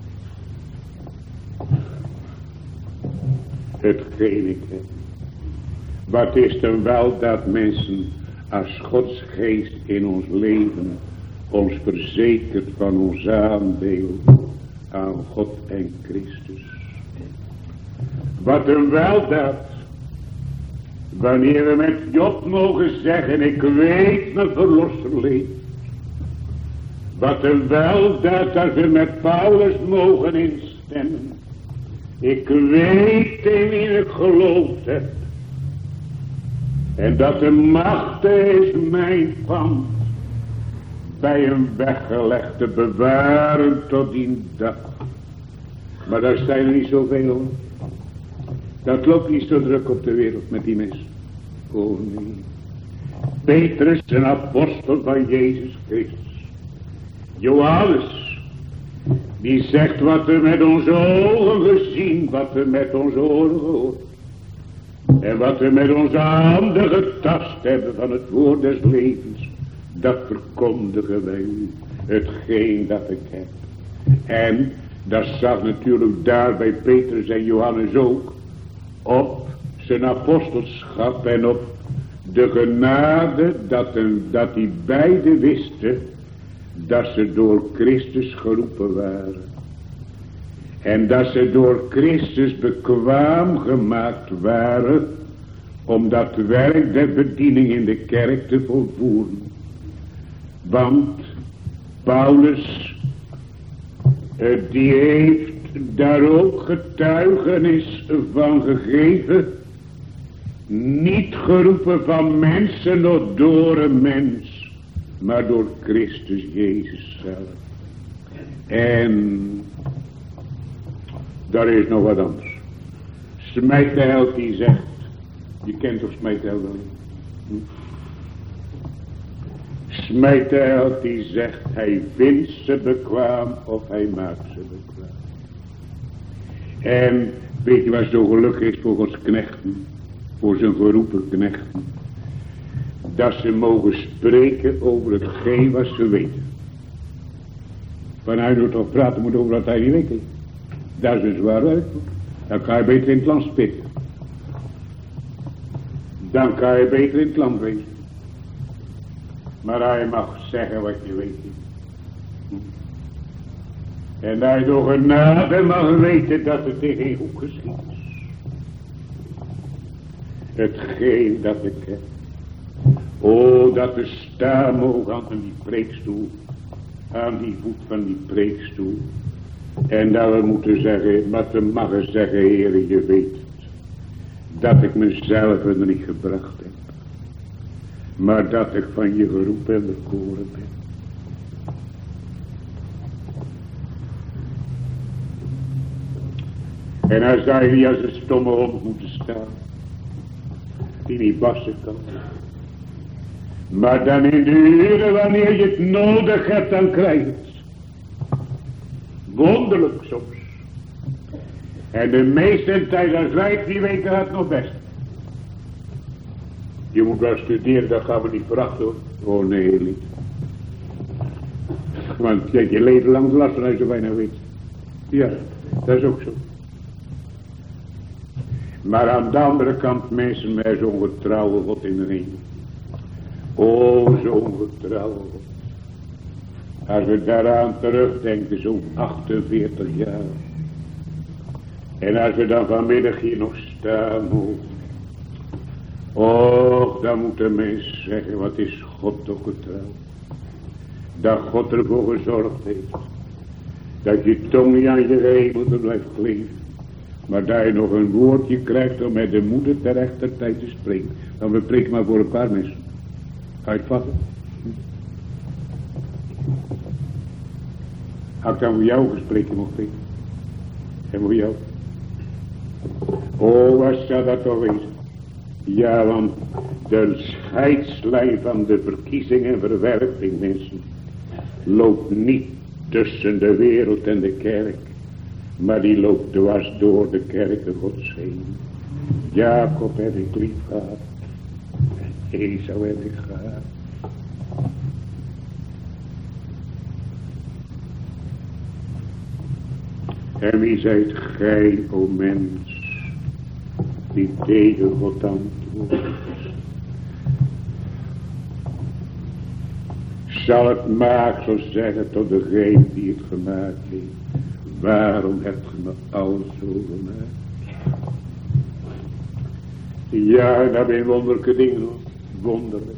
Speaker 2: Hetgeen ik heb. Wat is dan wel dat mensen als Gods geest in ons leven ons verzekert van ons aandeel aan God en Christus. Wat een wel dat. Wanneer we met Job mogen zeggen, ik weet mijn verlosser leeft. Wat een wel dat als we met Paulus mogen instemmen. Ik weet in wie ik geloofd heb. En dat de macht is mijn pand. Bij hem weggelegd te bewaren tot die dag. Maar daar zijn er niet zoveel hoor. Dat loopt niet zo druk op de wereld met die mensen. Oh nee. Petrus, een apostel van Jezus Christus. Johannes, die zegt wat we met onze ogen gezien, wat we met onze oren gehoord. En wat we met onze handen getast hebben van het woord des levens. Dat verkondigen wij u, hetgeen dat ik heb. En dat zag natuurlijk daar bij Petrus en Johannes ook. Op zijn apostelschap en op de genade dat, een, dat die beiden wisten dat ze door Christus geroepen waren. En dat ze door Christus bekwaam gemaakt waren om dat werk der bediening in de kerk te volvoeren. Want Paulus, die heeft daar ook getuigenis van gegeven. Niet geroepen van mensen of door een mens, maar door Christus Jezus zelf. En daar is nog wat anders. Smijtheld die zegt, je kent toch Smijtheld wel? Hm? Smijtheld die zegt, hij vindt ze bekwaam of hij maakt ze bekwaam. En weet je wat zo gelukkig is voor Gods knechten, voor zijn geroepen knechten, dat ze mogen spreken over hetgeen wat ze weten. Van hij moet toch praten moet over wat hij niet weet. Dat is een zwaar werk. Dan kan je beter in het land spitten. Dan kan je beter in het land wezen. Maar hij mag zeggen wat je weet. En hij door genade mag weten dat het in geen hoek geschiet is. Hetgeen dat ik heb. O, dat we staan mogen aan die preekstoel. Aan die voet van die preekstoel. En dat we moeten zeggen, wat we mogen zeggen, Heer, je weet het. Dat ik mezelf er niet gebracht heb. Maar dat ik van je geroepen en bekoren ben. En als hij niet als een stomme hond moeten staan. Die niet wassen kan. Maar dan in de uren wanneer je het nodig hebt, dan krijg je het. Wonderlijk soms. En de meeste tijd als wij, die weten het nog best. Je moet wel studeren, dat gaan we niet verwachten hoor. Oh nee, niet. Want je hebt je leven lang last van als je bijna weet. Ja, dat is ook zo. Maar aan de andere kant mensen met zo'n getrouwe God in de hemel. Oh, zo'n getrouwe God. Als we daaraan terugdenken, zo'n achtenveertig jaar. En als we dan vanmiddag hier nog staan, oh, dan moet de mens zeggen, wat is God toch getrouw. Dat God ervoor gezorgd heeft. Dat je tong niet aan je hemel blijft kleven. Maar dat je nog een woordje krijgt om met de moeder ter rechter tijd te spreken. Dan bepreek ik maar voor een paar mensen. Ga je het vatten? Had ik dan voor jou gespreken mocht ik. En voor jou. Oh, wat zou dat toch wezen? Ja, want de scheidslijn van de verkiezing en verwerping, mensen, loopt niet tussen de wereld en de kerk, maar die loopt dwars door de kerken Gods heen. Jacob heb ik lief gehad, en Esau heb ik gehad. En wie zijt gij, o mens, die tegen God antwoordt? Zal het maaksel zeggen tot degene die het gemaakt heeft, waarom hebt ge me al zo gemaakt? Ja, dat zijn wonderlijke dingen hoor, wonderlijk.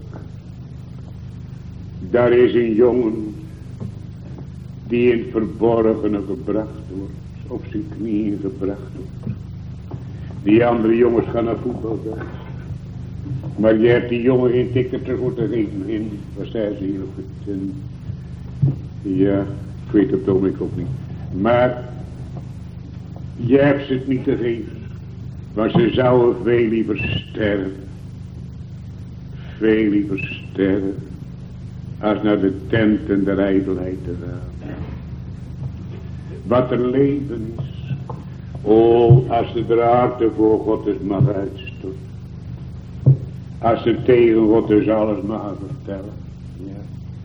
Speaker 2: Daar is een jongen die in het verborgene gebracht wordt, op zijn knieën gebracht wordt. Die andere jongens gaan naar voetbal. Maar je hebt die jongen geen ticket ervoor te geven. In, wat zei ze hier op het... Uh, ja, ik weet het ook, ik ook niet. Maar je hebt ze het niet te geven. Want ze zouden veel liever sterven. Veel liever sterven. Als naar de tent en de ijdelheid te gaan. Wat er leven is. Oh, als de draad voor God is mag uitstort. Als ze tegen God dus alles mag vertellen. Ja.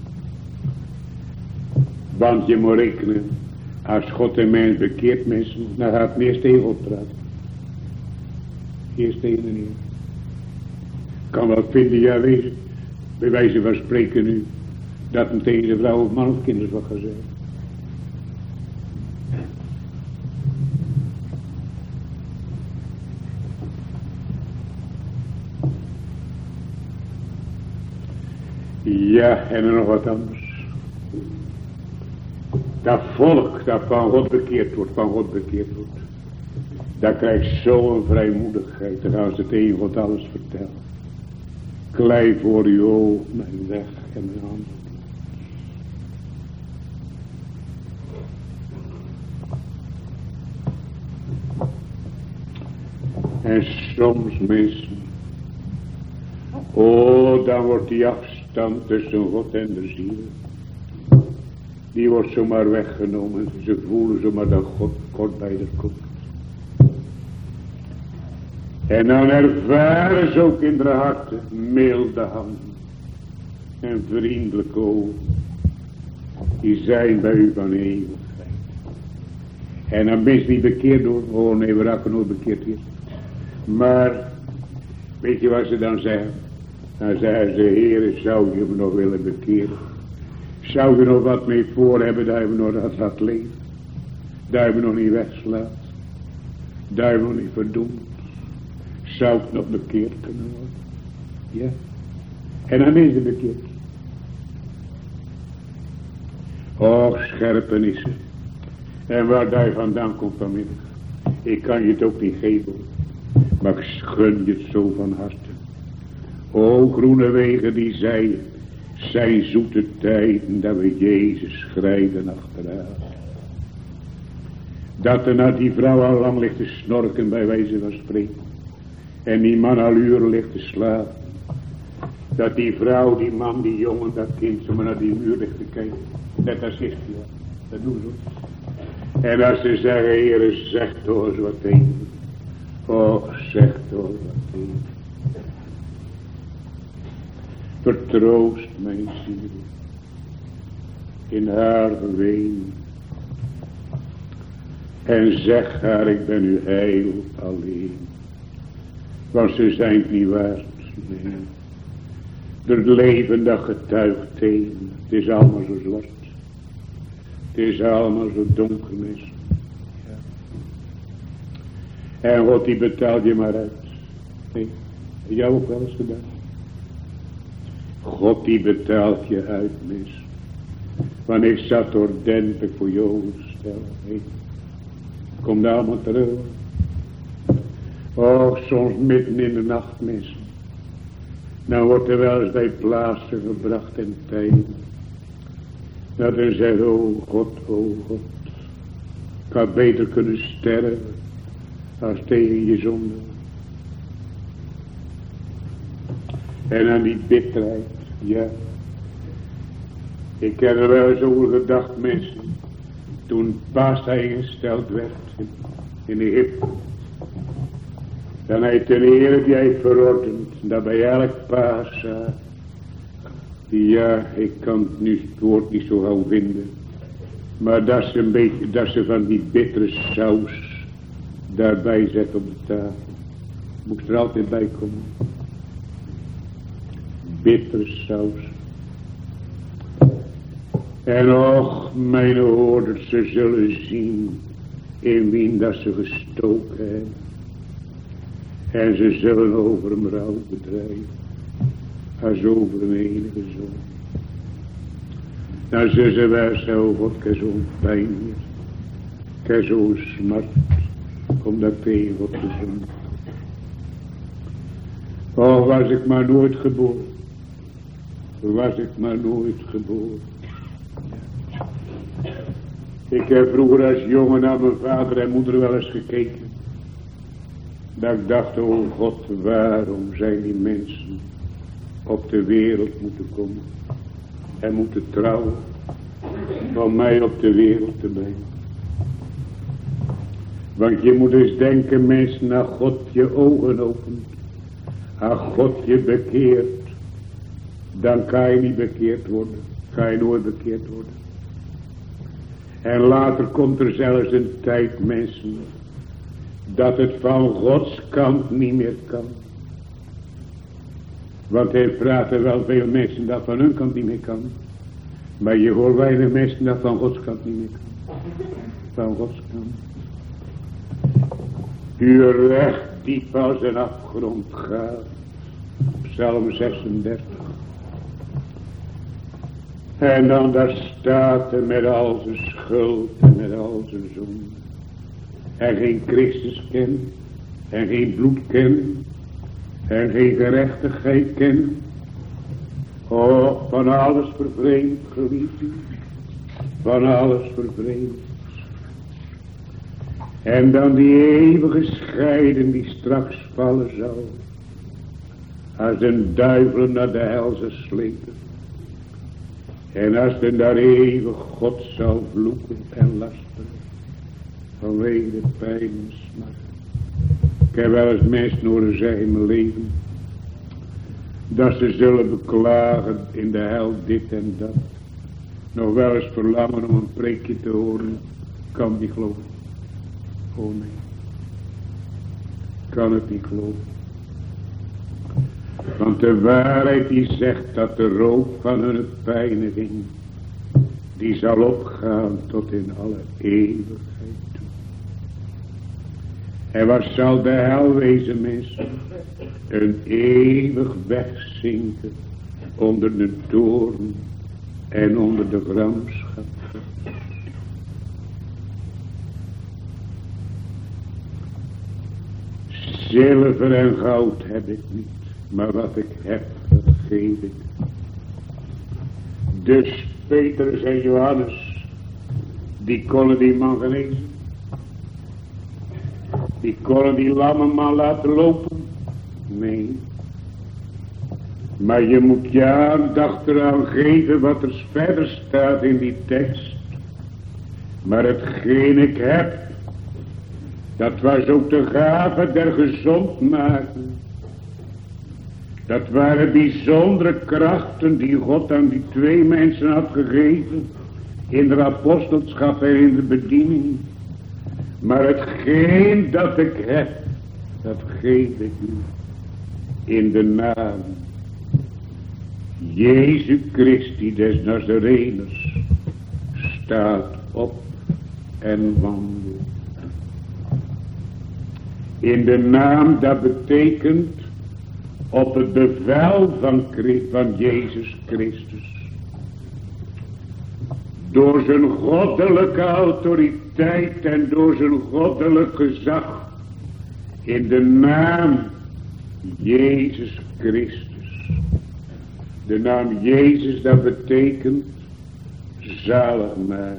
Speaker 2: Want je moet rekenen. Als God een mens bekeert mensen. Dan gaat het eerst tegen God praten. Eerst tegen de Heer. Kan wel vinden, ja wezen. Bij wijze van spreken nu. Dat hem tegen de vrouw of man of kinderen wat gezegd. Ja, en er nog wat anders. Dat volk dat van God bekeerd wordt, van God bekeerd wordt. Dat krijgt zo'n vrijmoedigheid. Dan gaan ze tegen God alles vertellen. Klei voor uw oog, mijn weg en mijn handen. En soms mensen. Oh, dan wordt die afstand tussen God en de ziel. Die wordt zomaar weggenomen. Ze voelen zomaar dat God kort bij haar komt. En dan ervaren ze ook in de harten milde handen. En vriendelijke ogen. Die zijn bij u van eeuwigheid. En dan ben je niet bekeerd door. Oh nee, we raken nooit bekeerd hier. Maar, weet je wat ze dan zeggen? Dan zeggen ze, Heer, zou je me nog willen bekeren? Zou je nog wat mee voor hebben, dat je me nog dat laat leven? Dat je me nog niet wegslaat? Dat je me nog niet verdoemt? Zou ik nog bekeerd kunnen worden? Ja. En dan is het bekeerd. Och, scherpenissen. En waar daar vandaan komt vanmiddag. Ik kan je het ook niet geven. Maar ik gun je het zo van harte. O groene wegen die zij zijn zoete tijden dat we Jezus schrijven achteraan. Dat er naar die vrouw al lang ligt te snorken bij wijze van spreken. En die man al uren ligt te slapen. Dat die vrouw, die man, die jongen, dat kind zo maar naar die muur ligt te kijken. Net als is ja. Dat doen ze. En als ze zeggen, Heere, zeg toch eens wat tegen. Och, zeg toch eens wat tegen. Vertroost mijn ziel. In haar ween. En zeg haar, ik ben uw heil alleen. Want ze zijn het niet waard. Nee. Door het leven dat getuigt tegen. Het is allemaal zo zwart. Het is allemaal zo donker mis. Ja. En God die betaalt je maar uit. Nee, heb jij ook wel eens gedaan? God die betaalt je uit mis. Want ik zat ordentelijk voor je overstellen. Nee. Kom daar maar terug. Och, soms midden in de nacht mis. Nou wordt er wel eens bij plaatsen gebracht en tijden. Dat er zegt, oh God, oh God. Ik had beter kunnen sterven. Als tegen je zonde. En aan die bitterheid. Ja. Ik heb er wel eens over gedacht mensen. Toen Pasen ingesteld werd. In Egypte. Dan heeft de Heer die heeft verordend. Dat bij elk Pasen. Ja, ik kan nu het woord niet zo gauw vinden. Maar dat ze een beetje, dat ze van die bittere saus daarbij zet op de tafel. Moest er altijd bij komen. Bittere saus. En och, mijn hoorders, ze zullen zien in wien dat ze gestoken hebben. En ze zullen over hem rouw bedrijven. Als over een enige zoon. Dan zullen ze wel zeggen, oh God, ik heb zo'n pijn hier. Ik heb zo'n smart. Omdat tegen God te zoen. Oh, was ik maar nooit geboren. Was ik maar nooit geboren. Ik heb vroeger als jongen naar mijn vader en moeder wel eens gekeken. Dat ik dacht, oh God, waarom zijn die mensen op de wereld moeten komen. En moeten trouwen. Om mij op de wereld te brengen. Want je moet eens denken, mensen, als God je ogen opent. Als God je bekeert. Dan kan je niet bekeerd worden. Kan je nooit bekeerd worden. En later komt er zelfs een tijd, mensen. Dat het van Gods kant niet meer kan. Want hij praat er wel veel mensen dat van hun kant niet meer kan. Maar je hoort weinig mensen dat van Gods kant niet meer kan. Van Gods kant. U recht diep als een afgrond gaat. Psalm zesendertig. En dan daar staat er met al zijn schuld en met al zijn zonde. En geen Christus kennen. En geen bloed kennen. En geen gerechtigheid kennen. Oh, van alles vervreemd, geliefd. Van alles vervreemd. En dan die eeuwige scheiding die straks vallen zal. Als een duivel naar de hel zal slepen. En als de daar eeuwig God zal vloeken en lasteren. Vanwege pijn en smart. Ik heb wel eens mensen horen zeggen in mijn leven. Dat ze zullen beklagen in de hel dit en dat. Nog wel eens verlangen om een preekje te horen. Kan niet geloven. Oh nee. Kan het niet geloven. Want de waarheid die zegt dat de rook van hun pijniging. Die zal opgaan tot in alle eeuwigheid toe. En wat zal de hel wezen, mensen? Een eeuwig wegzinken onder de toorn en onder de gramschap. Zilver en goud heb ik niet, maar wat ik heb, dat geef ik. Dus Petrus en Johannes, die konden die man genezen. Die konden die lamme man laten lopen. Nee. Maar je moet je aandacht eraan geven wat er verder staat in die tekst. Maar hetgeen ik heb, dat was ook de gave der gezondmaking. Dat waren bijzondere krachten die God aan die twee mensen had gegeven. In de apostelschap en in de bediening. Maar hetgeen dat ik heb, dat geef ik u. In de naam Jezus Christi des Nazareners. Staat op en wandel. In de naam, dat betekent op het bevel van, van Jezus Christus. Door zijn goddelijke autoriteit en door zijn goddelijk gezag. In de naam Jezus Christus. De naam Jezus, dat betekent zaligmaker.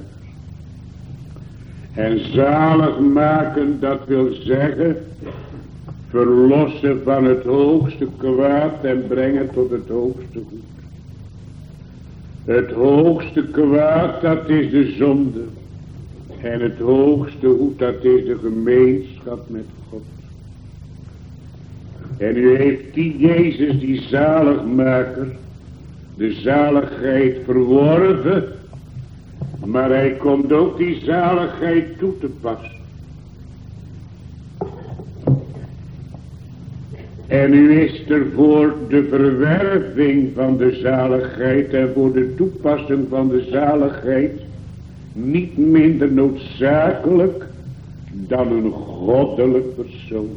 Speaker 2: En zalig maken, dat wil zeggen verlossen van het hoogste kwaad en brengen tot het hoogste goed. Het hoogste kwaad, dat is de zonde. En het hoogste goed, dat is de gemeenschap met God. En u heeft die Jezus, die zaligmaker, de zaligheid verworven. Maar hij komt ook die zaligheid toe te passen. En u is er voor de verwerving van de zaligheid en voor de toepassing van de zaligheid niet minder noodzakelijk dan een goddelijk persoon.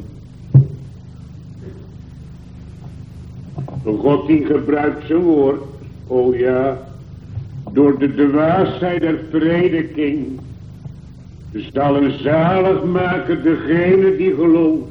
Speaker 2: God die gebruikt zijn woord, oh ja, door de dwaasheid der prediking zal een zalig maken degene die geloven.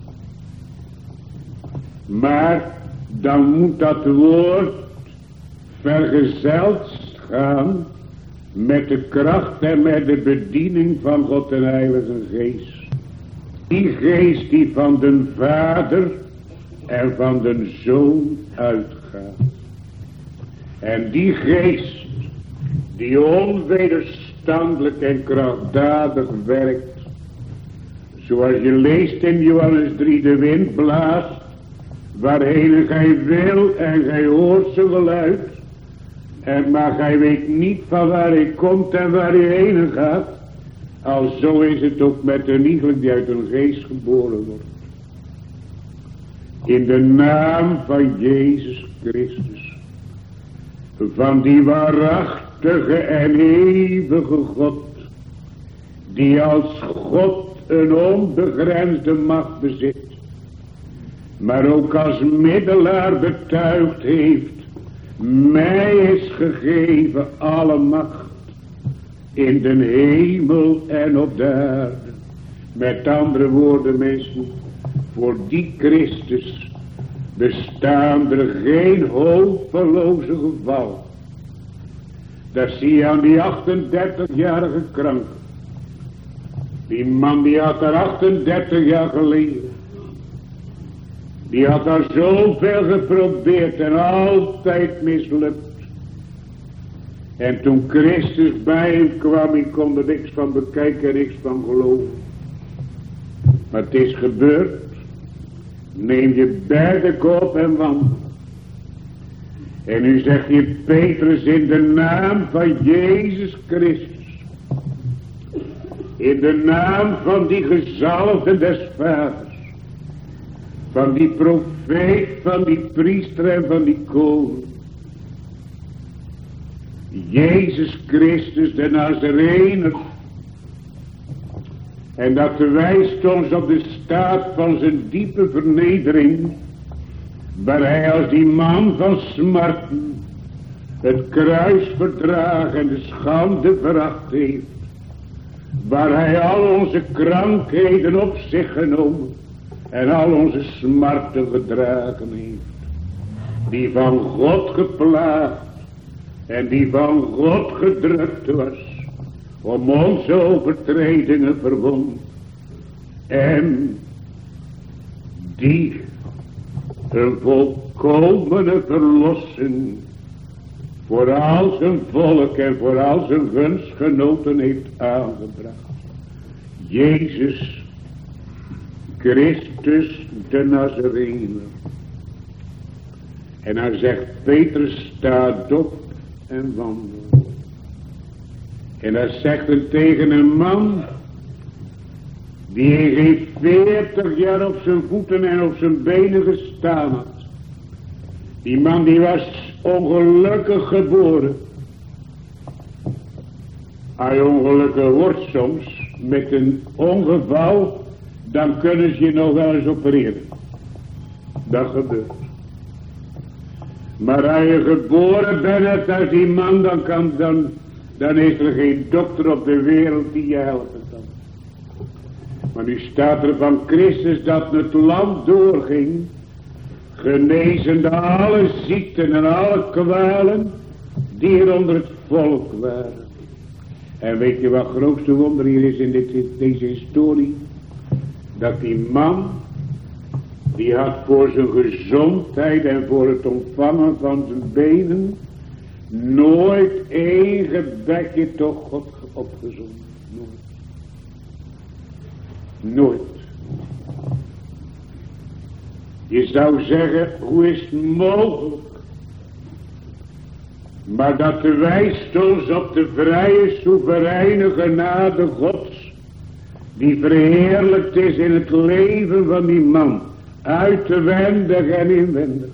Speaker 2: Maar dan moet dat woord vergezeld gaan met de kracht en met de bediening van God en Heilige Geest. Die geest die van de Vader en van de Zoon uitgaat. En die geest die onwederstandelijk en krachtdadig werkt. Zoals je leest in Johannes drie, de wind blaast. Waarheen gij wil en gij hoort zijn geluid. En maar gij weet niet van waar hij komt en waar hij heen gaat. Alzo is het ook met een iegelijk die uit een geest geboren wordt. In de naam van Jezus Christus. Van die waarachtige en eeuwige God. Die als God een onbegrensde macht bezit. Maar ook als middelaar betuigd heeft. Mij is gegeven alle macht. In de hemel en op de aarde. Met andere woorden mensen. Voor die Christus bestaan er geen hopeloze geval. Dat zie je aan die achtendertigjarige kranke. Die man die had er achtendertig jaar geleden. Die had er zoveel geprobeerd en altijd mislukt. En toen Christus bij hem kwam, hij kon er niks van bekijken en niks van geloven. Maar het is gebeurd. Neem je bergen op en wandel. En nu zegt je Petrus in de naam van Jezus Christus. In de naam van die gezalfde des Vaders. Van die profeet, van die priester en van die koning. Jezus Christus de Nazarener. En dat wijst ons op de staat van zijn diepe vernedering. Waar hij als die man van smarten het kruis verdragen en de schande veracht heeft. Waar hij al onze krankheden op zich genomen en al onze smarten gedragen heeft. Die van God geplaagd en die van God gedrukt was. Om onze overtredingen verwond. En die een volkomen volkomene verlossing voor al zijn volk en voor al zijn gunstgenoten heeft aangebracht. Jezus Christus de Nazarener. En hij zegt, Petrus, staat op en wandel. En hij zegt het tegen een man die heeft veertig jaar op zijn voeten en op zijn benen gestaan had. Die man die was ongelukkig geboren. Als je ongelukkig wordt soms met een ongeval, dan kunnen ze je nog wel eens opereren. Dat gebeurt. Maar als je geboren bent als die man, dan, kan, dan, dan is er geen dokter op de wereld die je helpen kan. Maar nu staat er van Christus dat het land doorging, genezende alle ziekten en alle kwalen die er onder het volk waren. En weet je wat het grootste wonder hier is in dit, deze historie? Dat die man, die had voor zijn gezondheid en voor het ontvangen van zijn benen nooit één gebedje tot God opgezonden. Nooit. Nooit. Je zou zeggen, hoe is het mogelijk? Maar dat wijst ons op de vrije, soevereine genade Gods, die verheerlijkt is in het leven van die man, uitwendig en inwendig.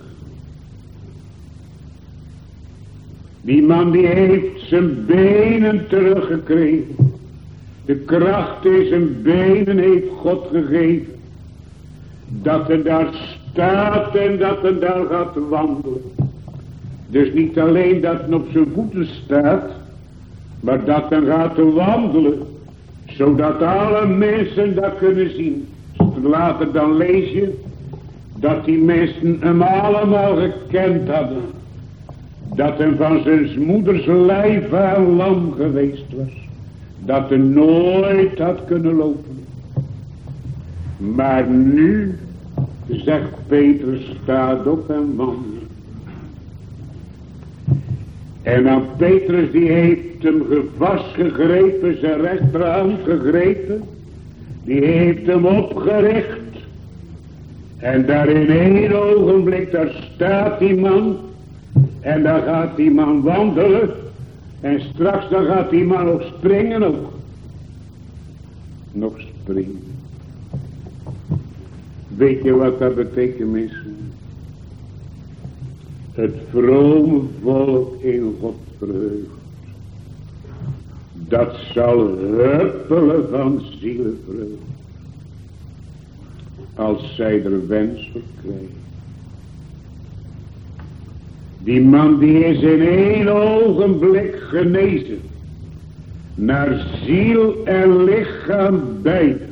Speaker 2: Die man die heeft zijn benen teruggekregen. De kracht in zijn benen heeft God gegeven. Dat er daar staat en dat er daar gaat wandelen. Dus niet alleen dat hij op zijn voeten staat, maar dat hij gaat wandelen, zodat alle mensen dat kunnen zien. Later dan lees je dat die mensen hem allemaal gekend hadden. Dat hij van zijn moeders lijf aan lam geweest was. Dat hij nooit had kunnen lopen. Maar nu, zegt Petrus, staat op en wandelt. En dan Petrus die heeft hem vastgegrepen, zijn rechterhand gegrepen. Die heeft hem opgericht. En daar in één ogenblik, daar staat die man. En dan gaat die man wandelen. En straks dan gaat die man ook springen ook. Nog springen. Weet je wat dat betekent, mensen? Het vrome volk in God verheugt. Dat zal huppelen van zielevreugde. Als zij er wens verkrijgen. Die man die is in één ogenblik genezen. Naar ziel en lichaam beide.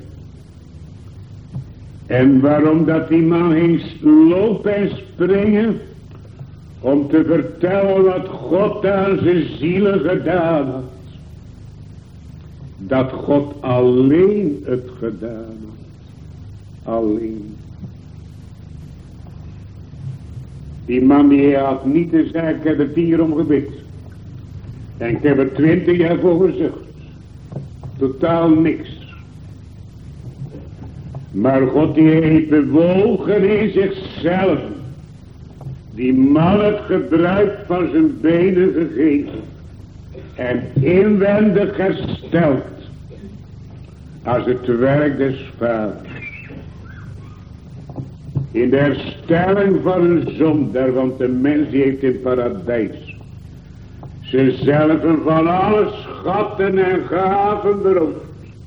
Speaker 2: En waarom dat die man ging lopen en springen? Om te vertellen wat God aan zijn zielen gedaan had. Dat God alleen het gedaan had. Alleen. Die man die had niet te zeggen, ik heb er tien om gebid. En ik heb er twintig jaar voor gezucht. Totaal niks. Maar God die heeft bewogen in zichzelf. Die man het gebruik van zijn benen gegeven. En inwendig hersteld. Als het werk des vaders. In de herstelling van een zondaar, want de mens die heeft in paradijs zichzelf van alle schatten en gaven beroofd.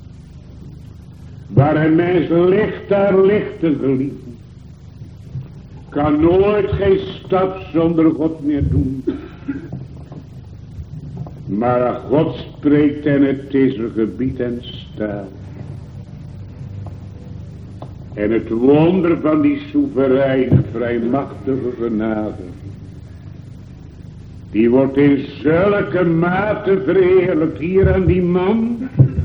Speaker 2: Waar een mens ligt, daar ligt te geliefden. Kan nooit geen stap zonder God meer doen. Maar God spreekt en het is een gebied en staat. En het wonder van die soevereine, vrijmachtige genade. Die wordt in zulke mate verheerlijkt hier aan die man.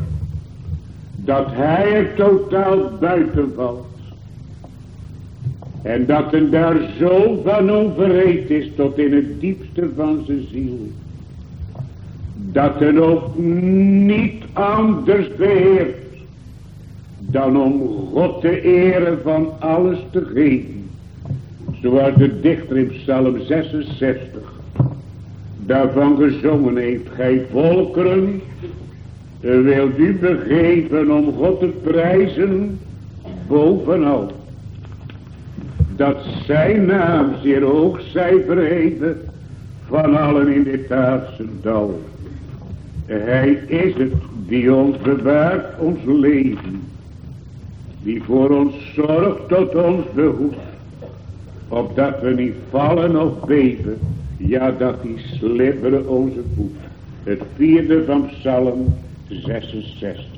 Speaker 2: Dat hij er totaal buiten valt. En dat een daar zo van overreed is tot in het diepste van zijn ziel. Dat er ook niet anders beheert dan om God de ere van alles te geven. Zoals de dichter in Psalm zesenzestig daarvan gezongen heeft. Gij volkeren, wilt u begeven om God te prijzen bovenal. Dat zijn naam zeer hoog zij verheven van allen in dit aardse dal. Hij is het die ons bewaart ons leven. Die voor ons zorgt tot ons behoed. Opdat we niet vallen of beven. Ja, dat die slibberen onze voet. Het vierde van Psalm zesenzestig.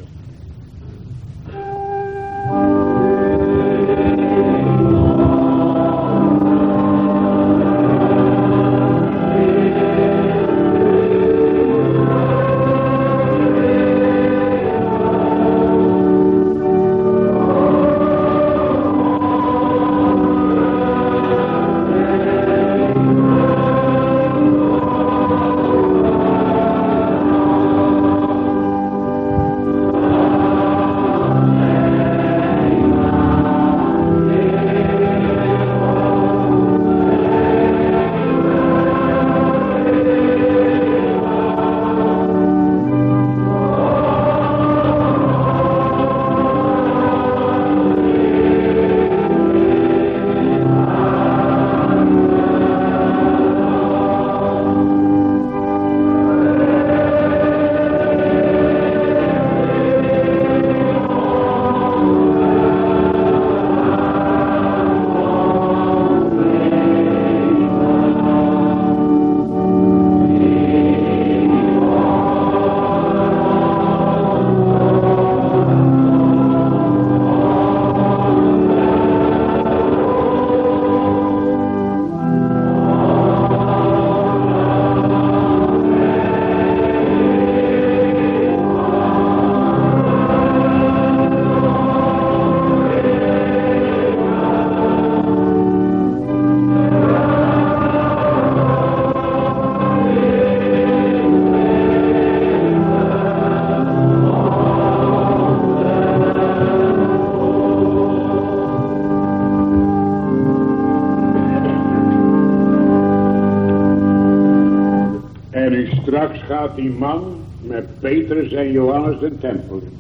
Speaker 2: Straks gaat die man met Petrus en Johannes de tempel in.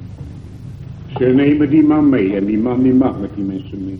Speaker 2: Ze nemen die man mee en die man die mag met die mensen mee.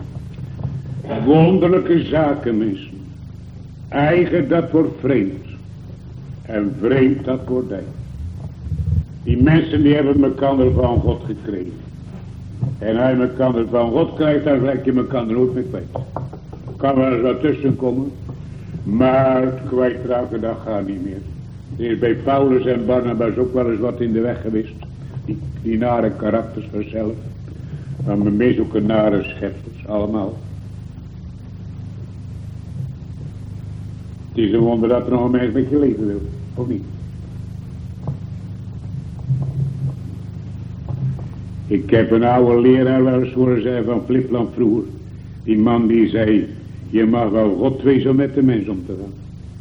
Speaker 2: Wonderlijke zaken, mensen. Eigen dat wordt vreemd. En vreemd dat wordt eigen. Die mensen die hebben elkaar van God gekregen. En hij elkaar van God krijgt, dan lijkt je elkaar nooit meer kwijt. Kan wel eens wat tussen komen. Maar het kwijtraken, dat gaat niet meer. Er is bij Paulus en Barnabas ook wel eens wat in de weg geweest. Die, die nare karakters vanzelf. Maar met mij ook een nare schepsels, allemaal. Het is een wonder dat er nog een mens met je leven wil, of niet? Ik heb een oude leraar wel eens horen zeggen van Flipland vroeger. Die man die zei, je mag wel God wezen om met de mens om te gaan.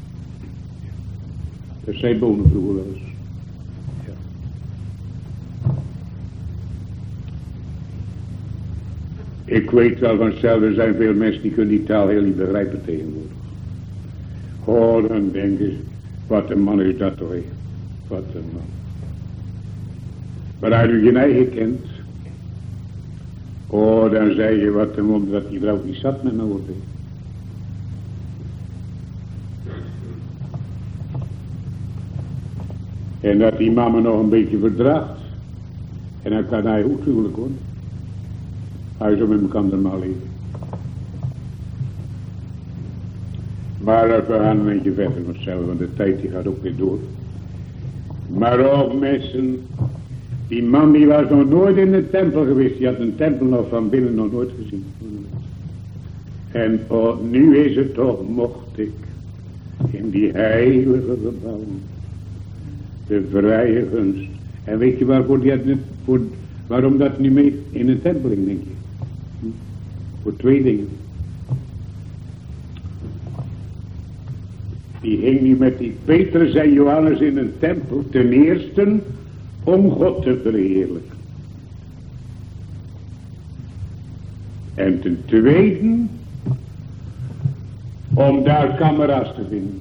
Speaker 2: Dat zei Bonen vroeger wel eens. Ja. Ik weet wel vanzelf, er zijn veel mensen die kunnen die taal heel niet begrijpen tegenwoordig. Oh, dan denken ze, wat een man is dat toch, hè? Wat een man. Maar als u je eigen kent, oh, dan zei je, wat een wonder dat die vrouw niet zat met me wordt. En dat die mama nog een beetje verdraagt. En dan kan hij goed huwelijk hoor. Hij zo met elkaar normaal leven. Maar we gaan een beetje verder met onszelf, want de tijd die gaat ook weer door. Maar ook mensen, die man die was nog nooit in de tempel geweest, die had een tempel nog van binnen nog nooit gezien. En oh, nu is het toch, mocht ik in die heilige gebouwen, de vrije gunst. En weet je waarvoor die had, voor, waarom dat niet mee in de tempel ging, denk je? Hm? Voor twee dingen. Die hing nu met die Petrus en Johannes in een tempel. Ten eerste om God te verheerlijken. En ten tweede om daar kamera's te vinden.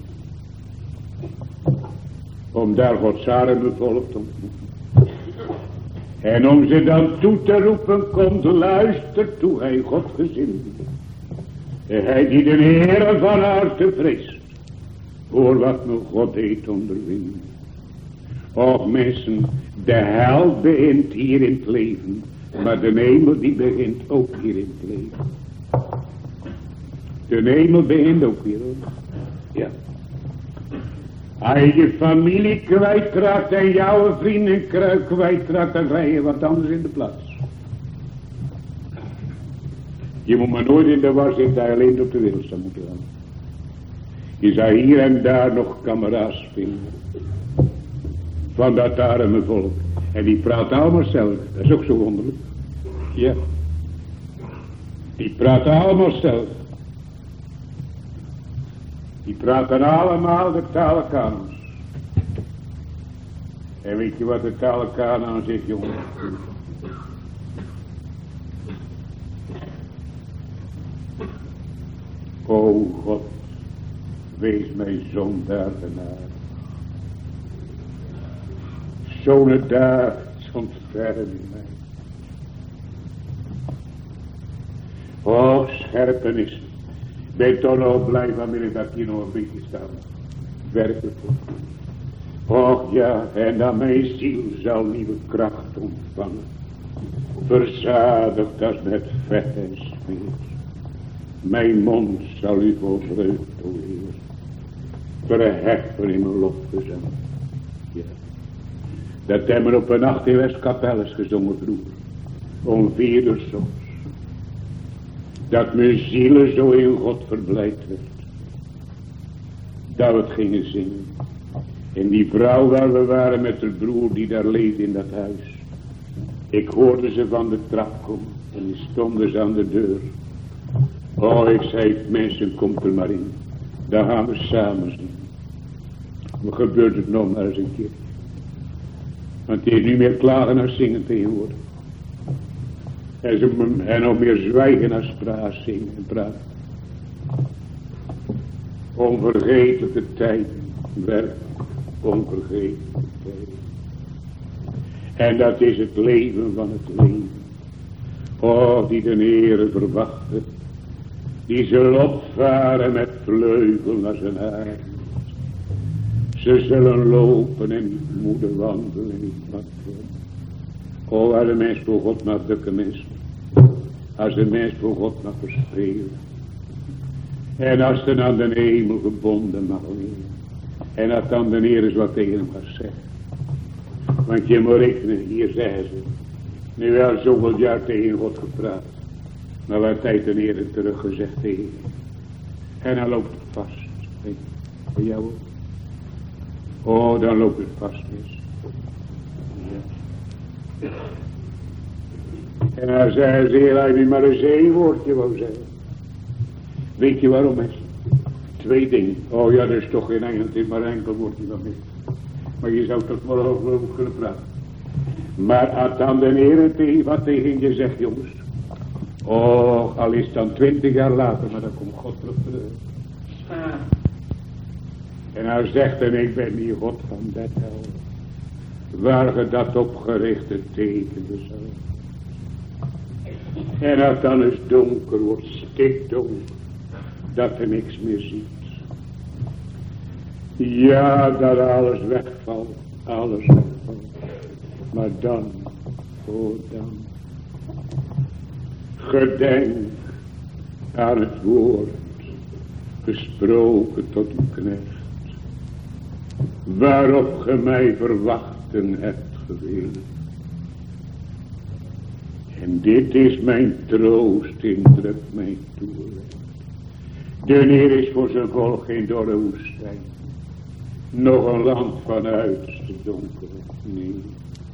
Speaker 2: Om daar Gods arme volk te ontmoeten. En om ze dan toe te roepen, komt luister toe, hij Godgezinde. Hij die de Heere van harte vreest. Voor wat nog God heet ondervinden. Och mensen, de hel begint hier in het leven. Maar de hemel die begint ook hier in het leven. De hemel begint ook hier ook. Ja. Als je je familie kwijtraakt en jouw vrienden kwijtraakt, dan krijg je wat anders in de plaats. Je moet maar nooit in de war zitten, alleen op de wereld zou moeten gaan. Je zou hier en daar nog kamerads vinden. Van dat arme volk. En die praten allemaal zelf. Dat is ook zo wonderlijk. Ja. Die praten allemaal zelf. Die praten allemaal de taal Kanaans. En weet je wat de taal Kanaan zegt, jongen? O God, wees mij zondaar genadig. Zo'n dag ontferm in mij. O scherpenis. Ik ben toch nog blij vanmiddag dat hier nog een beetje staan. Werkelijk. Och ja, en dat mijn ziel zal nieuwe kracht ontvangen. Verzadigd als met vet en smeer. Mijn mond zal u voor vreugde, o Heer. Verheffen in mijn lofgezang. Ja. Dat hebben we op een nacht in Westkapelle is gezongen vroeger. Om vier uur soms. Dat mijn ziel zo in God verblijd werd. Dat we het gingen zingen. En die vrouw waar we waren met de broer die daar leefde in dat huis. Ik hoorde ze van de trap komen. En die stonden ze aan de deur. Oh, ik zei, mensen, komt er maar in. Dan gaan we samen zingen. Wat gebeurt het nog maar eens een keer? Want het is nu meer klagen als zingen tegenwoordig. En, ze, en nog meer zwijgen als praat, zingen en praten. Onvergetelijke tijd, werk, onvergetelijke tijd. En dat is het leven van het leven. Oh, die de Heere verwachten. Die zullen opvaren met vleugel naar zijn aard. Ze zullen lopen en niet moeten wandelen en niet wat worden. Oh, als een mens voor God mag dukken mensen. Als een mens voor God mag verspelen. En als ze aan de hemel gebonden mag leven. En als dan de Heer eens wat tegen hem gaat zeggen. Want je moet rekenen, hier zeggen ze. Nu wel zoveel jaar tegen God gepraat. Maar wat tijd de Heer terug gezegd tegen. En dan loopt het vast. Voor jou ook. Oh, dan loopt het vast mis. Ja. En hij zei ze heel uit maar een zeewoordje wou zeggen. Weet je waarom is? Twee dingen. Oh ja, er is toch geen Engels in, maar enkel woordje van mis. Maar je zou toch wel over kunnen praten. Maar als dan de Heer tegen wat tegen je zegt, jongens. Oh, al is het dan twintig jaar later, maar dan komt God terug. En hij zegt, en ik ben niet God van dat hel. Waar je dat opgerichte tekende zal. En als dan eens donker wordt, stikdonker, dat er niks meer ziet. Ja, dat alles wegvalt, alles wegvalt. Maar dan, oh dan, gedenk aan het woord, gesproken tot uw knecht, waarop ge mij verwachten hebt gewild. En dit is mijn troost, indruk mij toe. De Heer is voor zijn volk geen dorre woestijn, nog een land van uiterste donker. Nee.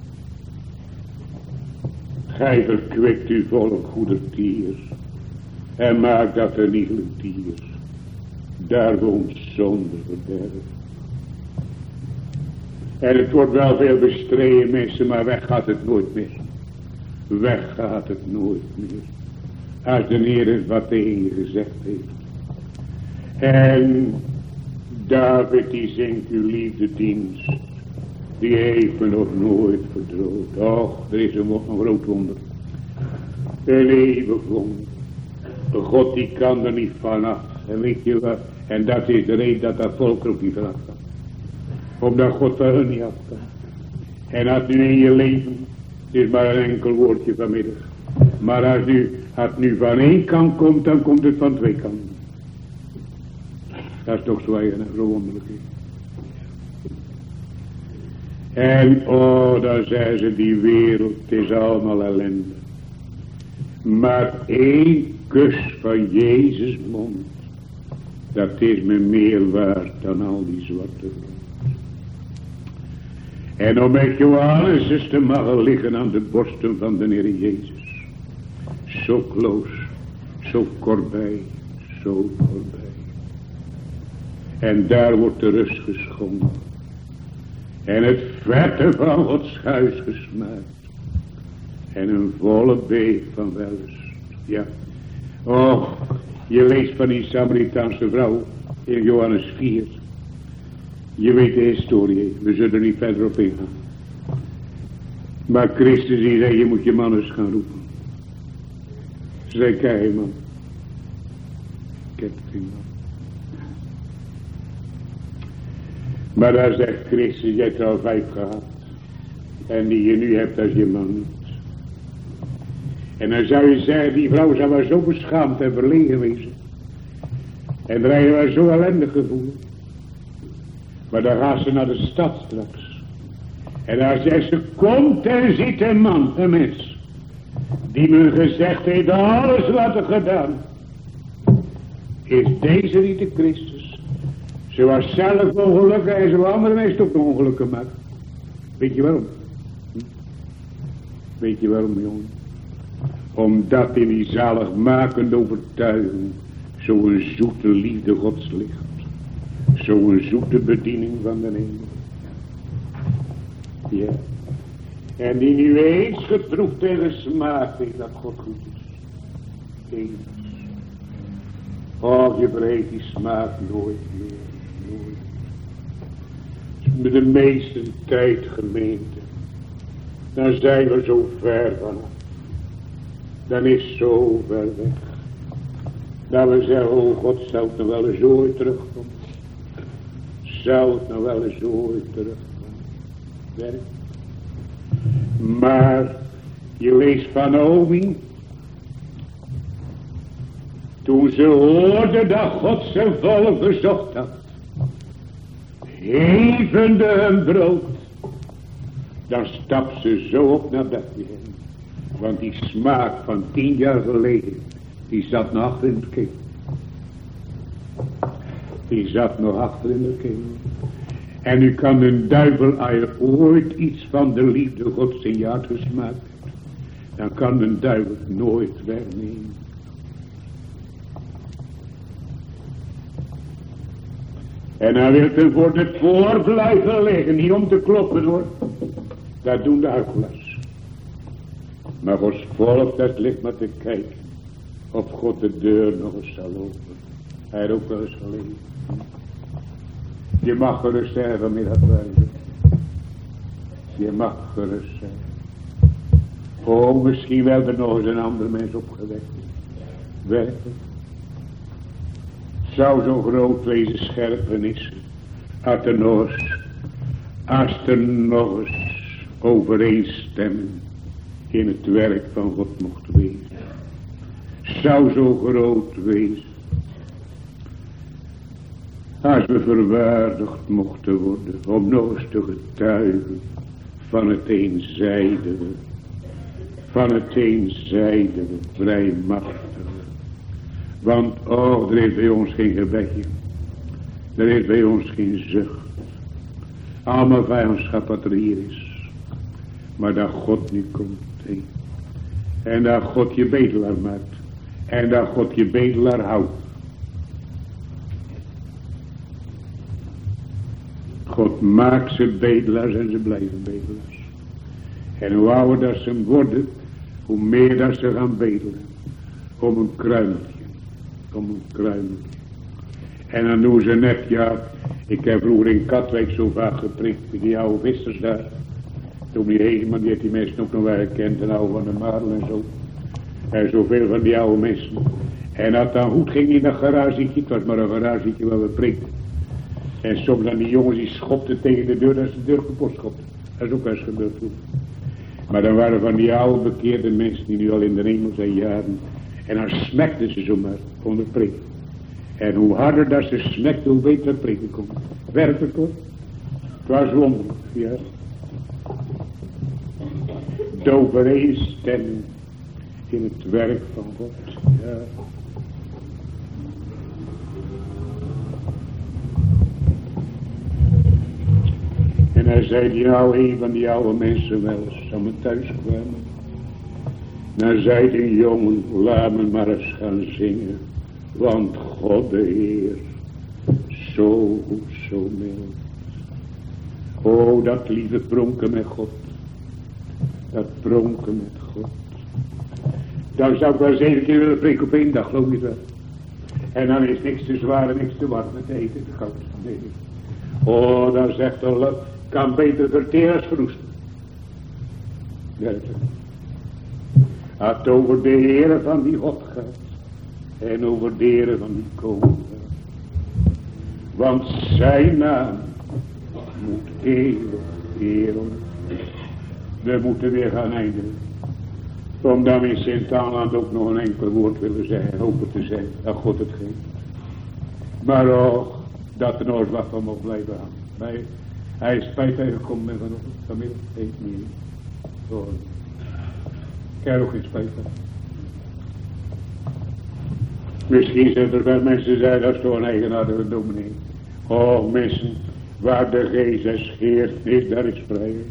Speaker 2: Gij verkwikt uw volk goedertier, En maak dat een iegelijk dier. Daar woont zonder verderf. En het wordt wel veel bestreden mensen, maar weg gaat het nooit meer. Weg gaat het nooit meer. Als de Heer het wat tegen je gezegd heeft. En David die zingt uw liefdedienst. Die heeft me nog nooit verdrood. Och, er is een, een groot wonder. Een eeuwig wonder. God die kan er niet vanaf. En weet je wat? En dat is de reden dat dat volk er ook niet vanaf kan. Omdat God van hun niet af kan. En als nu in je leven, het is maar een enkel woordje vanmiddag. Maar als nu, als het nu van één kant komt, dan komt het van twee kanten. Dat is toch zo eigen, zo wonderlijk. En oh, dan zeggen ze, die wereld, het is allemaal ellende. Maar één kus van Jezus mond, dat is me meer waard dan al die zwarte grond. En om met Johannes te mogen liggen aan de borsten van de Heer Jezus. Zo close, zo kortbij, zo kortbij. En daar wordt de rust geschonken. En het vette van Gods huis gesmaakt. En een volle beek van wellust. Ja. Oh, je leest van die Samaritaanse vrouw in Johannes vier. Je weet de historie. We zullen er niet verder op ingaan. Maar Christus die zei, je moet je man eens gaan roepen. Ze zei, kijk man. Ik heb geen man. Maar daar zegt Christus, jij hebt er al vijf gehad. En die je nu hebt, als je man niet. En dan zou je zeggen, die vrouw zou maar zo beschaamd en verlegen wezen. En dan je maar zo ellendig gevoel. Maar dan gaat ze naar de stad straks. En dan zegt ze, komt en ziet een man, een mens. Die me gezegd heeft, alles wat er gedaan. Is deze niet de Christus? Ze was zelf ongelukkig en zo andere mensen ook ongelukkig maken. Weet je waarom? Hm? Weet je waarom, jongen? Omdat in die zaligmakende overtuiging zo'n zoete liefde Gods ligt. Zo'n zoete bediening van de hemel. Ja. En die nu eens geproefd en gesmaakt heeft dat God goed is. Eens. Oh, je vergeet die smaak nooit meer. Nooit. Met de meeste tijd gemeente. Dan zijn we zo ver vanaf. Dan is zo ver weg. Dat we zeggen, oh God, zou het nog wel eens ooit terugkomen. Zou het nog wel eens ooit terugkomen. Werk. Maar je leest van Naomi. Toen ze hoorde dat God zijn volk verzocht had. Hevende hun brood. Dan stapt ze zo op naar Bethlehem. Want die smaak van tien jaar geleden. Die zat nog achter in het kind. Die zat nog achter in het kind. En nu kan een duivel, als je ooit iets van de liefde Gods in je hart gesmaakt hebt, dan kan een duivel nooit wegnemen. En hij wil er voor het voor blijven liggen, niet om te kloppen hoor. Dat doen de huigelaars. Maar Gods volk, dat ligt maar te kijken of God de deur nog eens zal openen. Hij heeft ook wel eens geleden. Je mag gerust zijn vanmiddag wijzen. Je mag gerust zijn. Oh, misschien wel er nog eens een ander mens opgewekt. Werkelijk. Zou zo groot wezen scherpenis. Als er nog eens, als er nog eens overeenstemmen in het werk van God mocht wezen. Zou zo groot wezen. Als we verwaardigd mochten worden om nog eens te getuigen van het eenzijdige, van het eenzijdige, vrijmachtige. Want oh, er is bij ons geen gebedje, er is bij ons geen zucht. Allemaal vijandschap wat er hier is. Maar dat God nu komt, hé. En dat God je bedelaar maakt. En dat God je bedelaar houdt. God maakt ze bedelaars en ze blijven bedelaars. En hoe ouder dat ze worden, hoe meer dat ze gaan bedelen. Om een kruimeltje. Om een kruimeltje. En dan doen ze net, ja, ik heb vroeger in Katwijk zo vaak geprikt, die oude vissers daar. Toen die Hegeman, die heeft die mensen ook nog wel gekend, en oude van de Marel en zo. En zoveel van die oude mensen. En dat dan goed ging in dat garagetje, het was maar een garagetje waar we prikten. En soms dan die jongens die schopten tegen de deur, dat ze de deur kapot schopten. Dat is ook wel eens gebeurd toen. Maar dan waren van die oude bekeerde mensen die nu al in de hemel zijn jaren. En dan smekten ze zomaar onder prikken. En hoe harder dat ze smekten, hoe beter prikken kon. Werkelijk hoor. Het was wonderlijk, ja. Doveree stemmen in het werk van God, ja. En hij zei die nou een van die oude mensen wel eens aan me thuis kwamen. Dan zei die jongen, laat me maar eens gaan zingen. Want God de Heer, zo goed, zo mild. O, dat lieve pronken met God. Dat pronken met God. Dan zou ik wel eens één keer willen preken op één dag, geloof je wel. En dan is niks te zwaar en niks te warm met eten, te goud. Nee. Oh, dan zegt de kan beter verteren als verroesten. Werkelijk. Als het over de heren van die God gaat. En over de heren van die koning gaat. Want zijn naam moet eeuwig eren. We moeten weer gaan eindigen. Omdat we in Sint-Aanland ook nog een enkel woord willen zeggen. Hopen te zeggen dat God het geeft. Maar ook dat er nog eens wat van mag blijven aan. Bij, hij is spijt tegengekomen met vanochtend. Vanmiddag eet niet. Zo. Ik heb ook geen spijt van. Misschien zijn er wel mensen die zeggen dat is toch een eigenaardige dominee. Oh mensen, waar de geest is geert is, daar is vrijheid.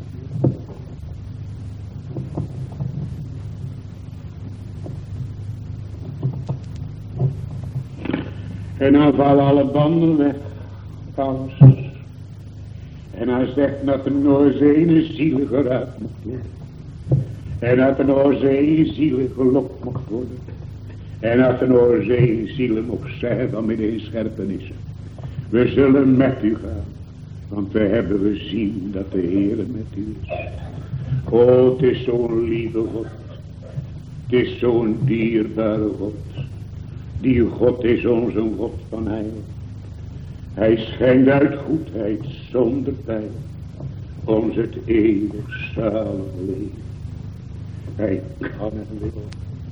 Speaker 2: En dan vallen alle banden weg. Alles. En hij zegt dat er nog eens een ziel geraakt moet worden. En dat er nog eens een ziel gelokt moet worden. En dat er nog eens een ziel mocht zeggen van midden in scherpenissen. We zullen met u gaan. Want we hebben gezien dat de Heer met u is. Oh, het is zo'n lieve God. Het is zo'n dierbare God. Die God is onze God van heil. Hij schijnt uit goedheid zonder pijn. Ons het eeuwig zalig leven. Hij kan en wil.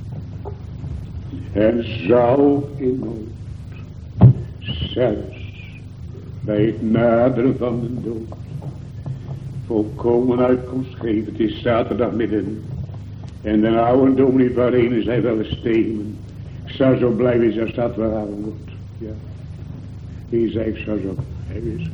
Speaker 2: En zou in nood. Zelfs bij het naderen van de dood. Volkomen uitkomst geven. Het is zaterdagmiddag. En de oude dominee van Renen zei wel eens tegen me. Ik zou zo blij zijn als dat waar wordt. Ja. Die zei ik zou zo blij zijn.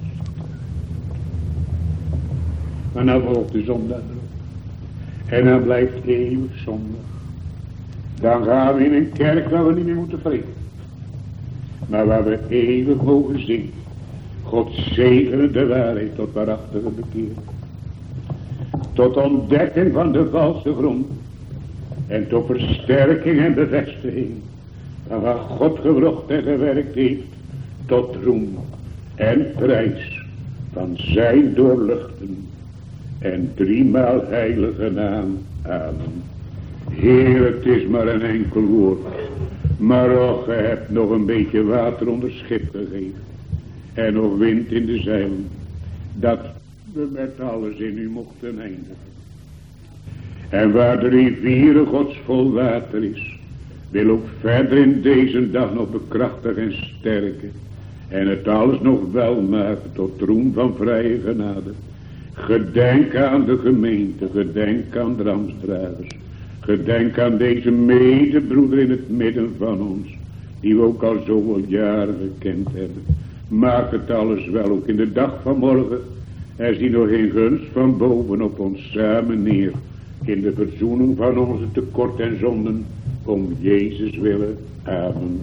Speaker 2: Maar nou volgt de zondag erop. En dan blijft eeuwig zondag. Dan gaan we in een kerk waar we niet meer moeten preken. Maar waar we eeuwig mogen zingen. God zegene de waarheid tot waarachtige bekering. Tot ontdekking van de valse grond. En tot versterking en bevestiging. Van wat God gewrocht en gewerkt heeft. Tot roem en prijs van zijn doorluchten. En driemaal heilige naam. Amen. Heer, het is maar een enkel woord. Maar och, ge hebt nog een beetje water onder schip gegeven. En nog wind in de zeilen. Dat we met alles in u mochten eindigen. En waar de rivieren Gods vol water is. Wil ook verder in deze dag nog bekrachtigen en sterken. En het alles nog wel maken tot roem van vrije genade. Gedenk aan de gemeente, gedenk aan de ambtsdragers. Gedenk aan deze medebroeder in het midden van ons. Die we ook al zoveel jaren gekend hebben. Maak het alles wel ook in de dag van morgen. Er zie nog geen gunst van boven op ons samen neer. In de verzoening van onze tekort en zonden. om Jezus willen. Amen.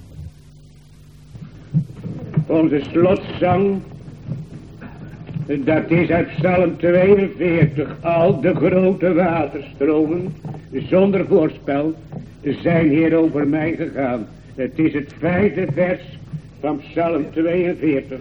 Speaker 3: Onze slotzang, dat is uit Psalm tweeënveertig. Al de grote waterstromen, zonder voorspel, zijn hier over mij gegaan. Het is het vijfde vers van Psalm tweeënveertig.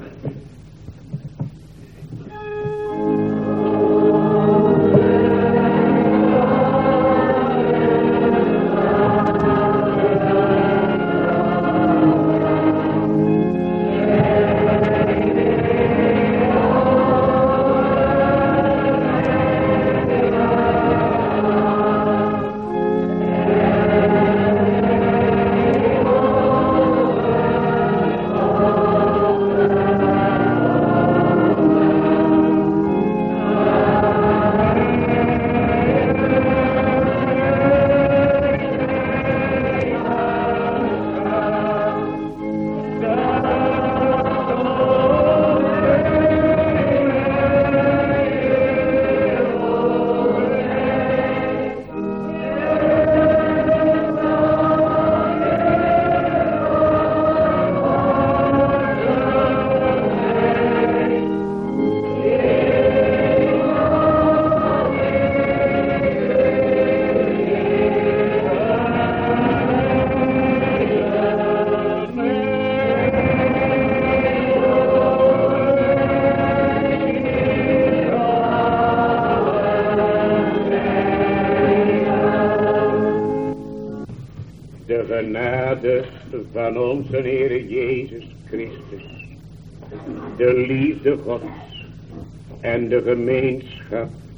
Speaker 3: Van onze Heere Jezus Christus, de liefde Gods en de gemeenschap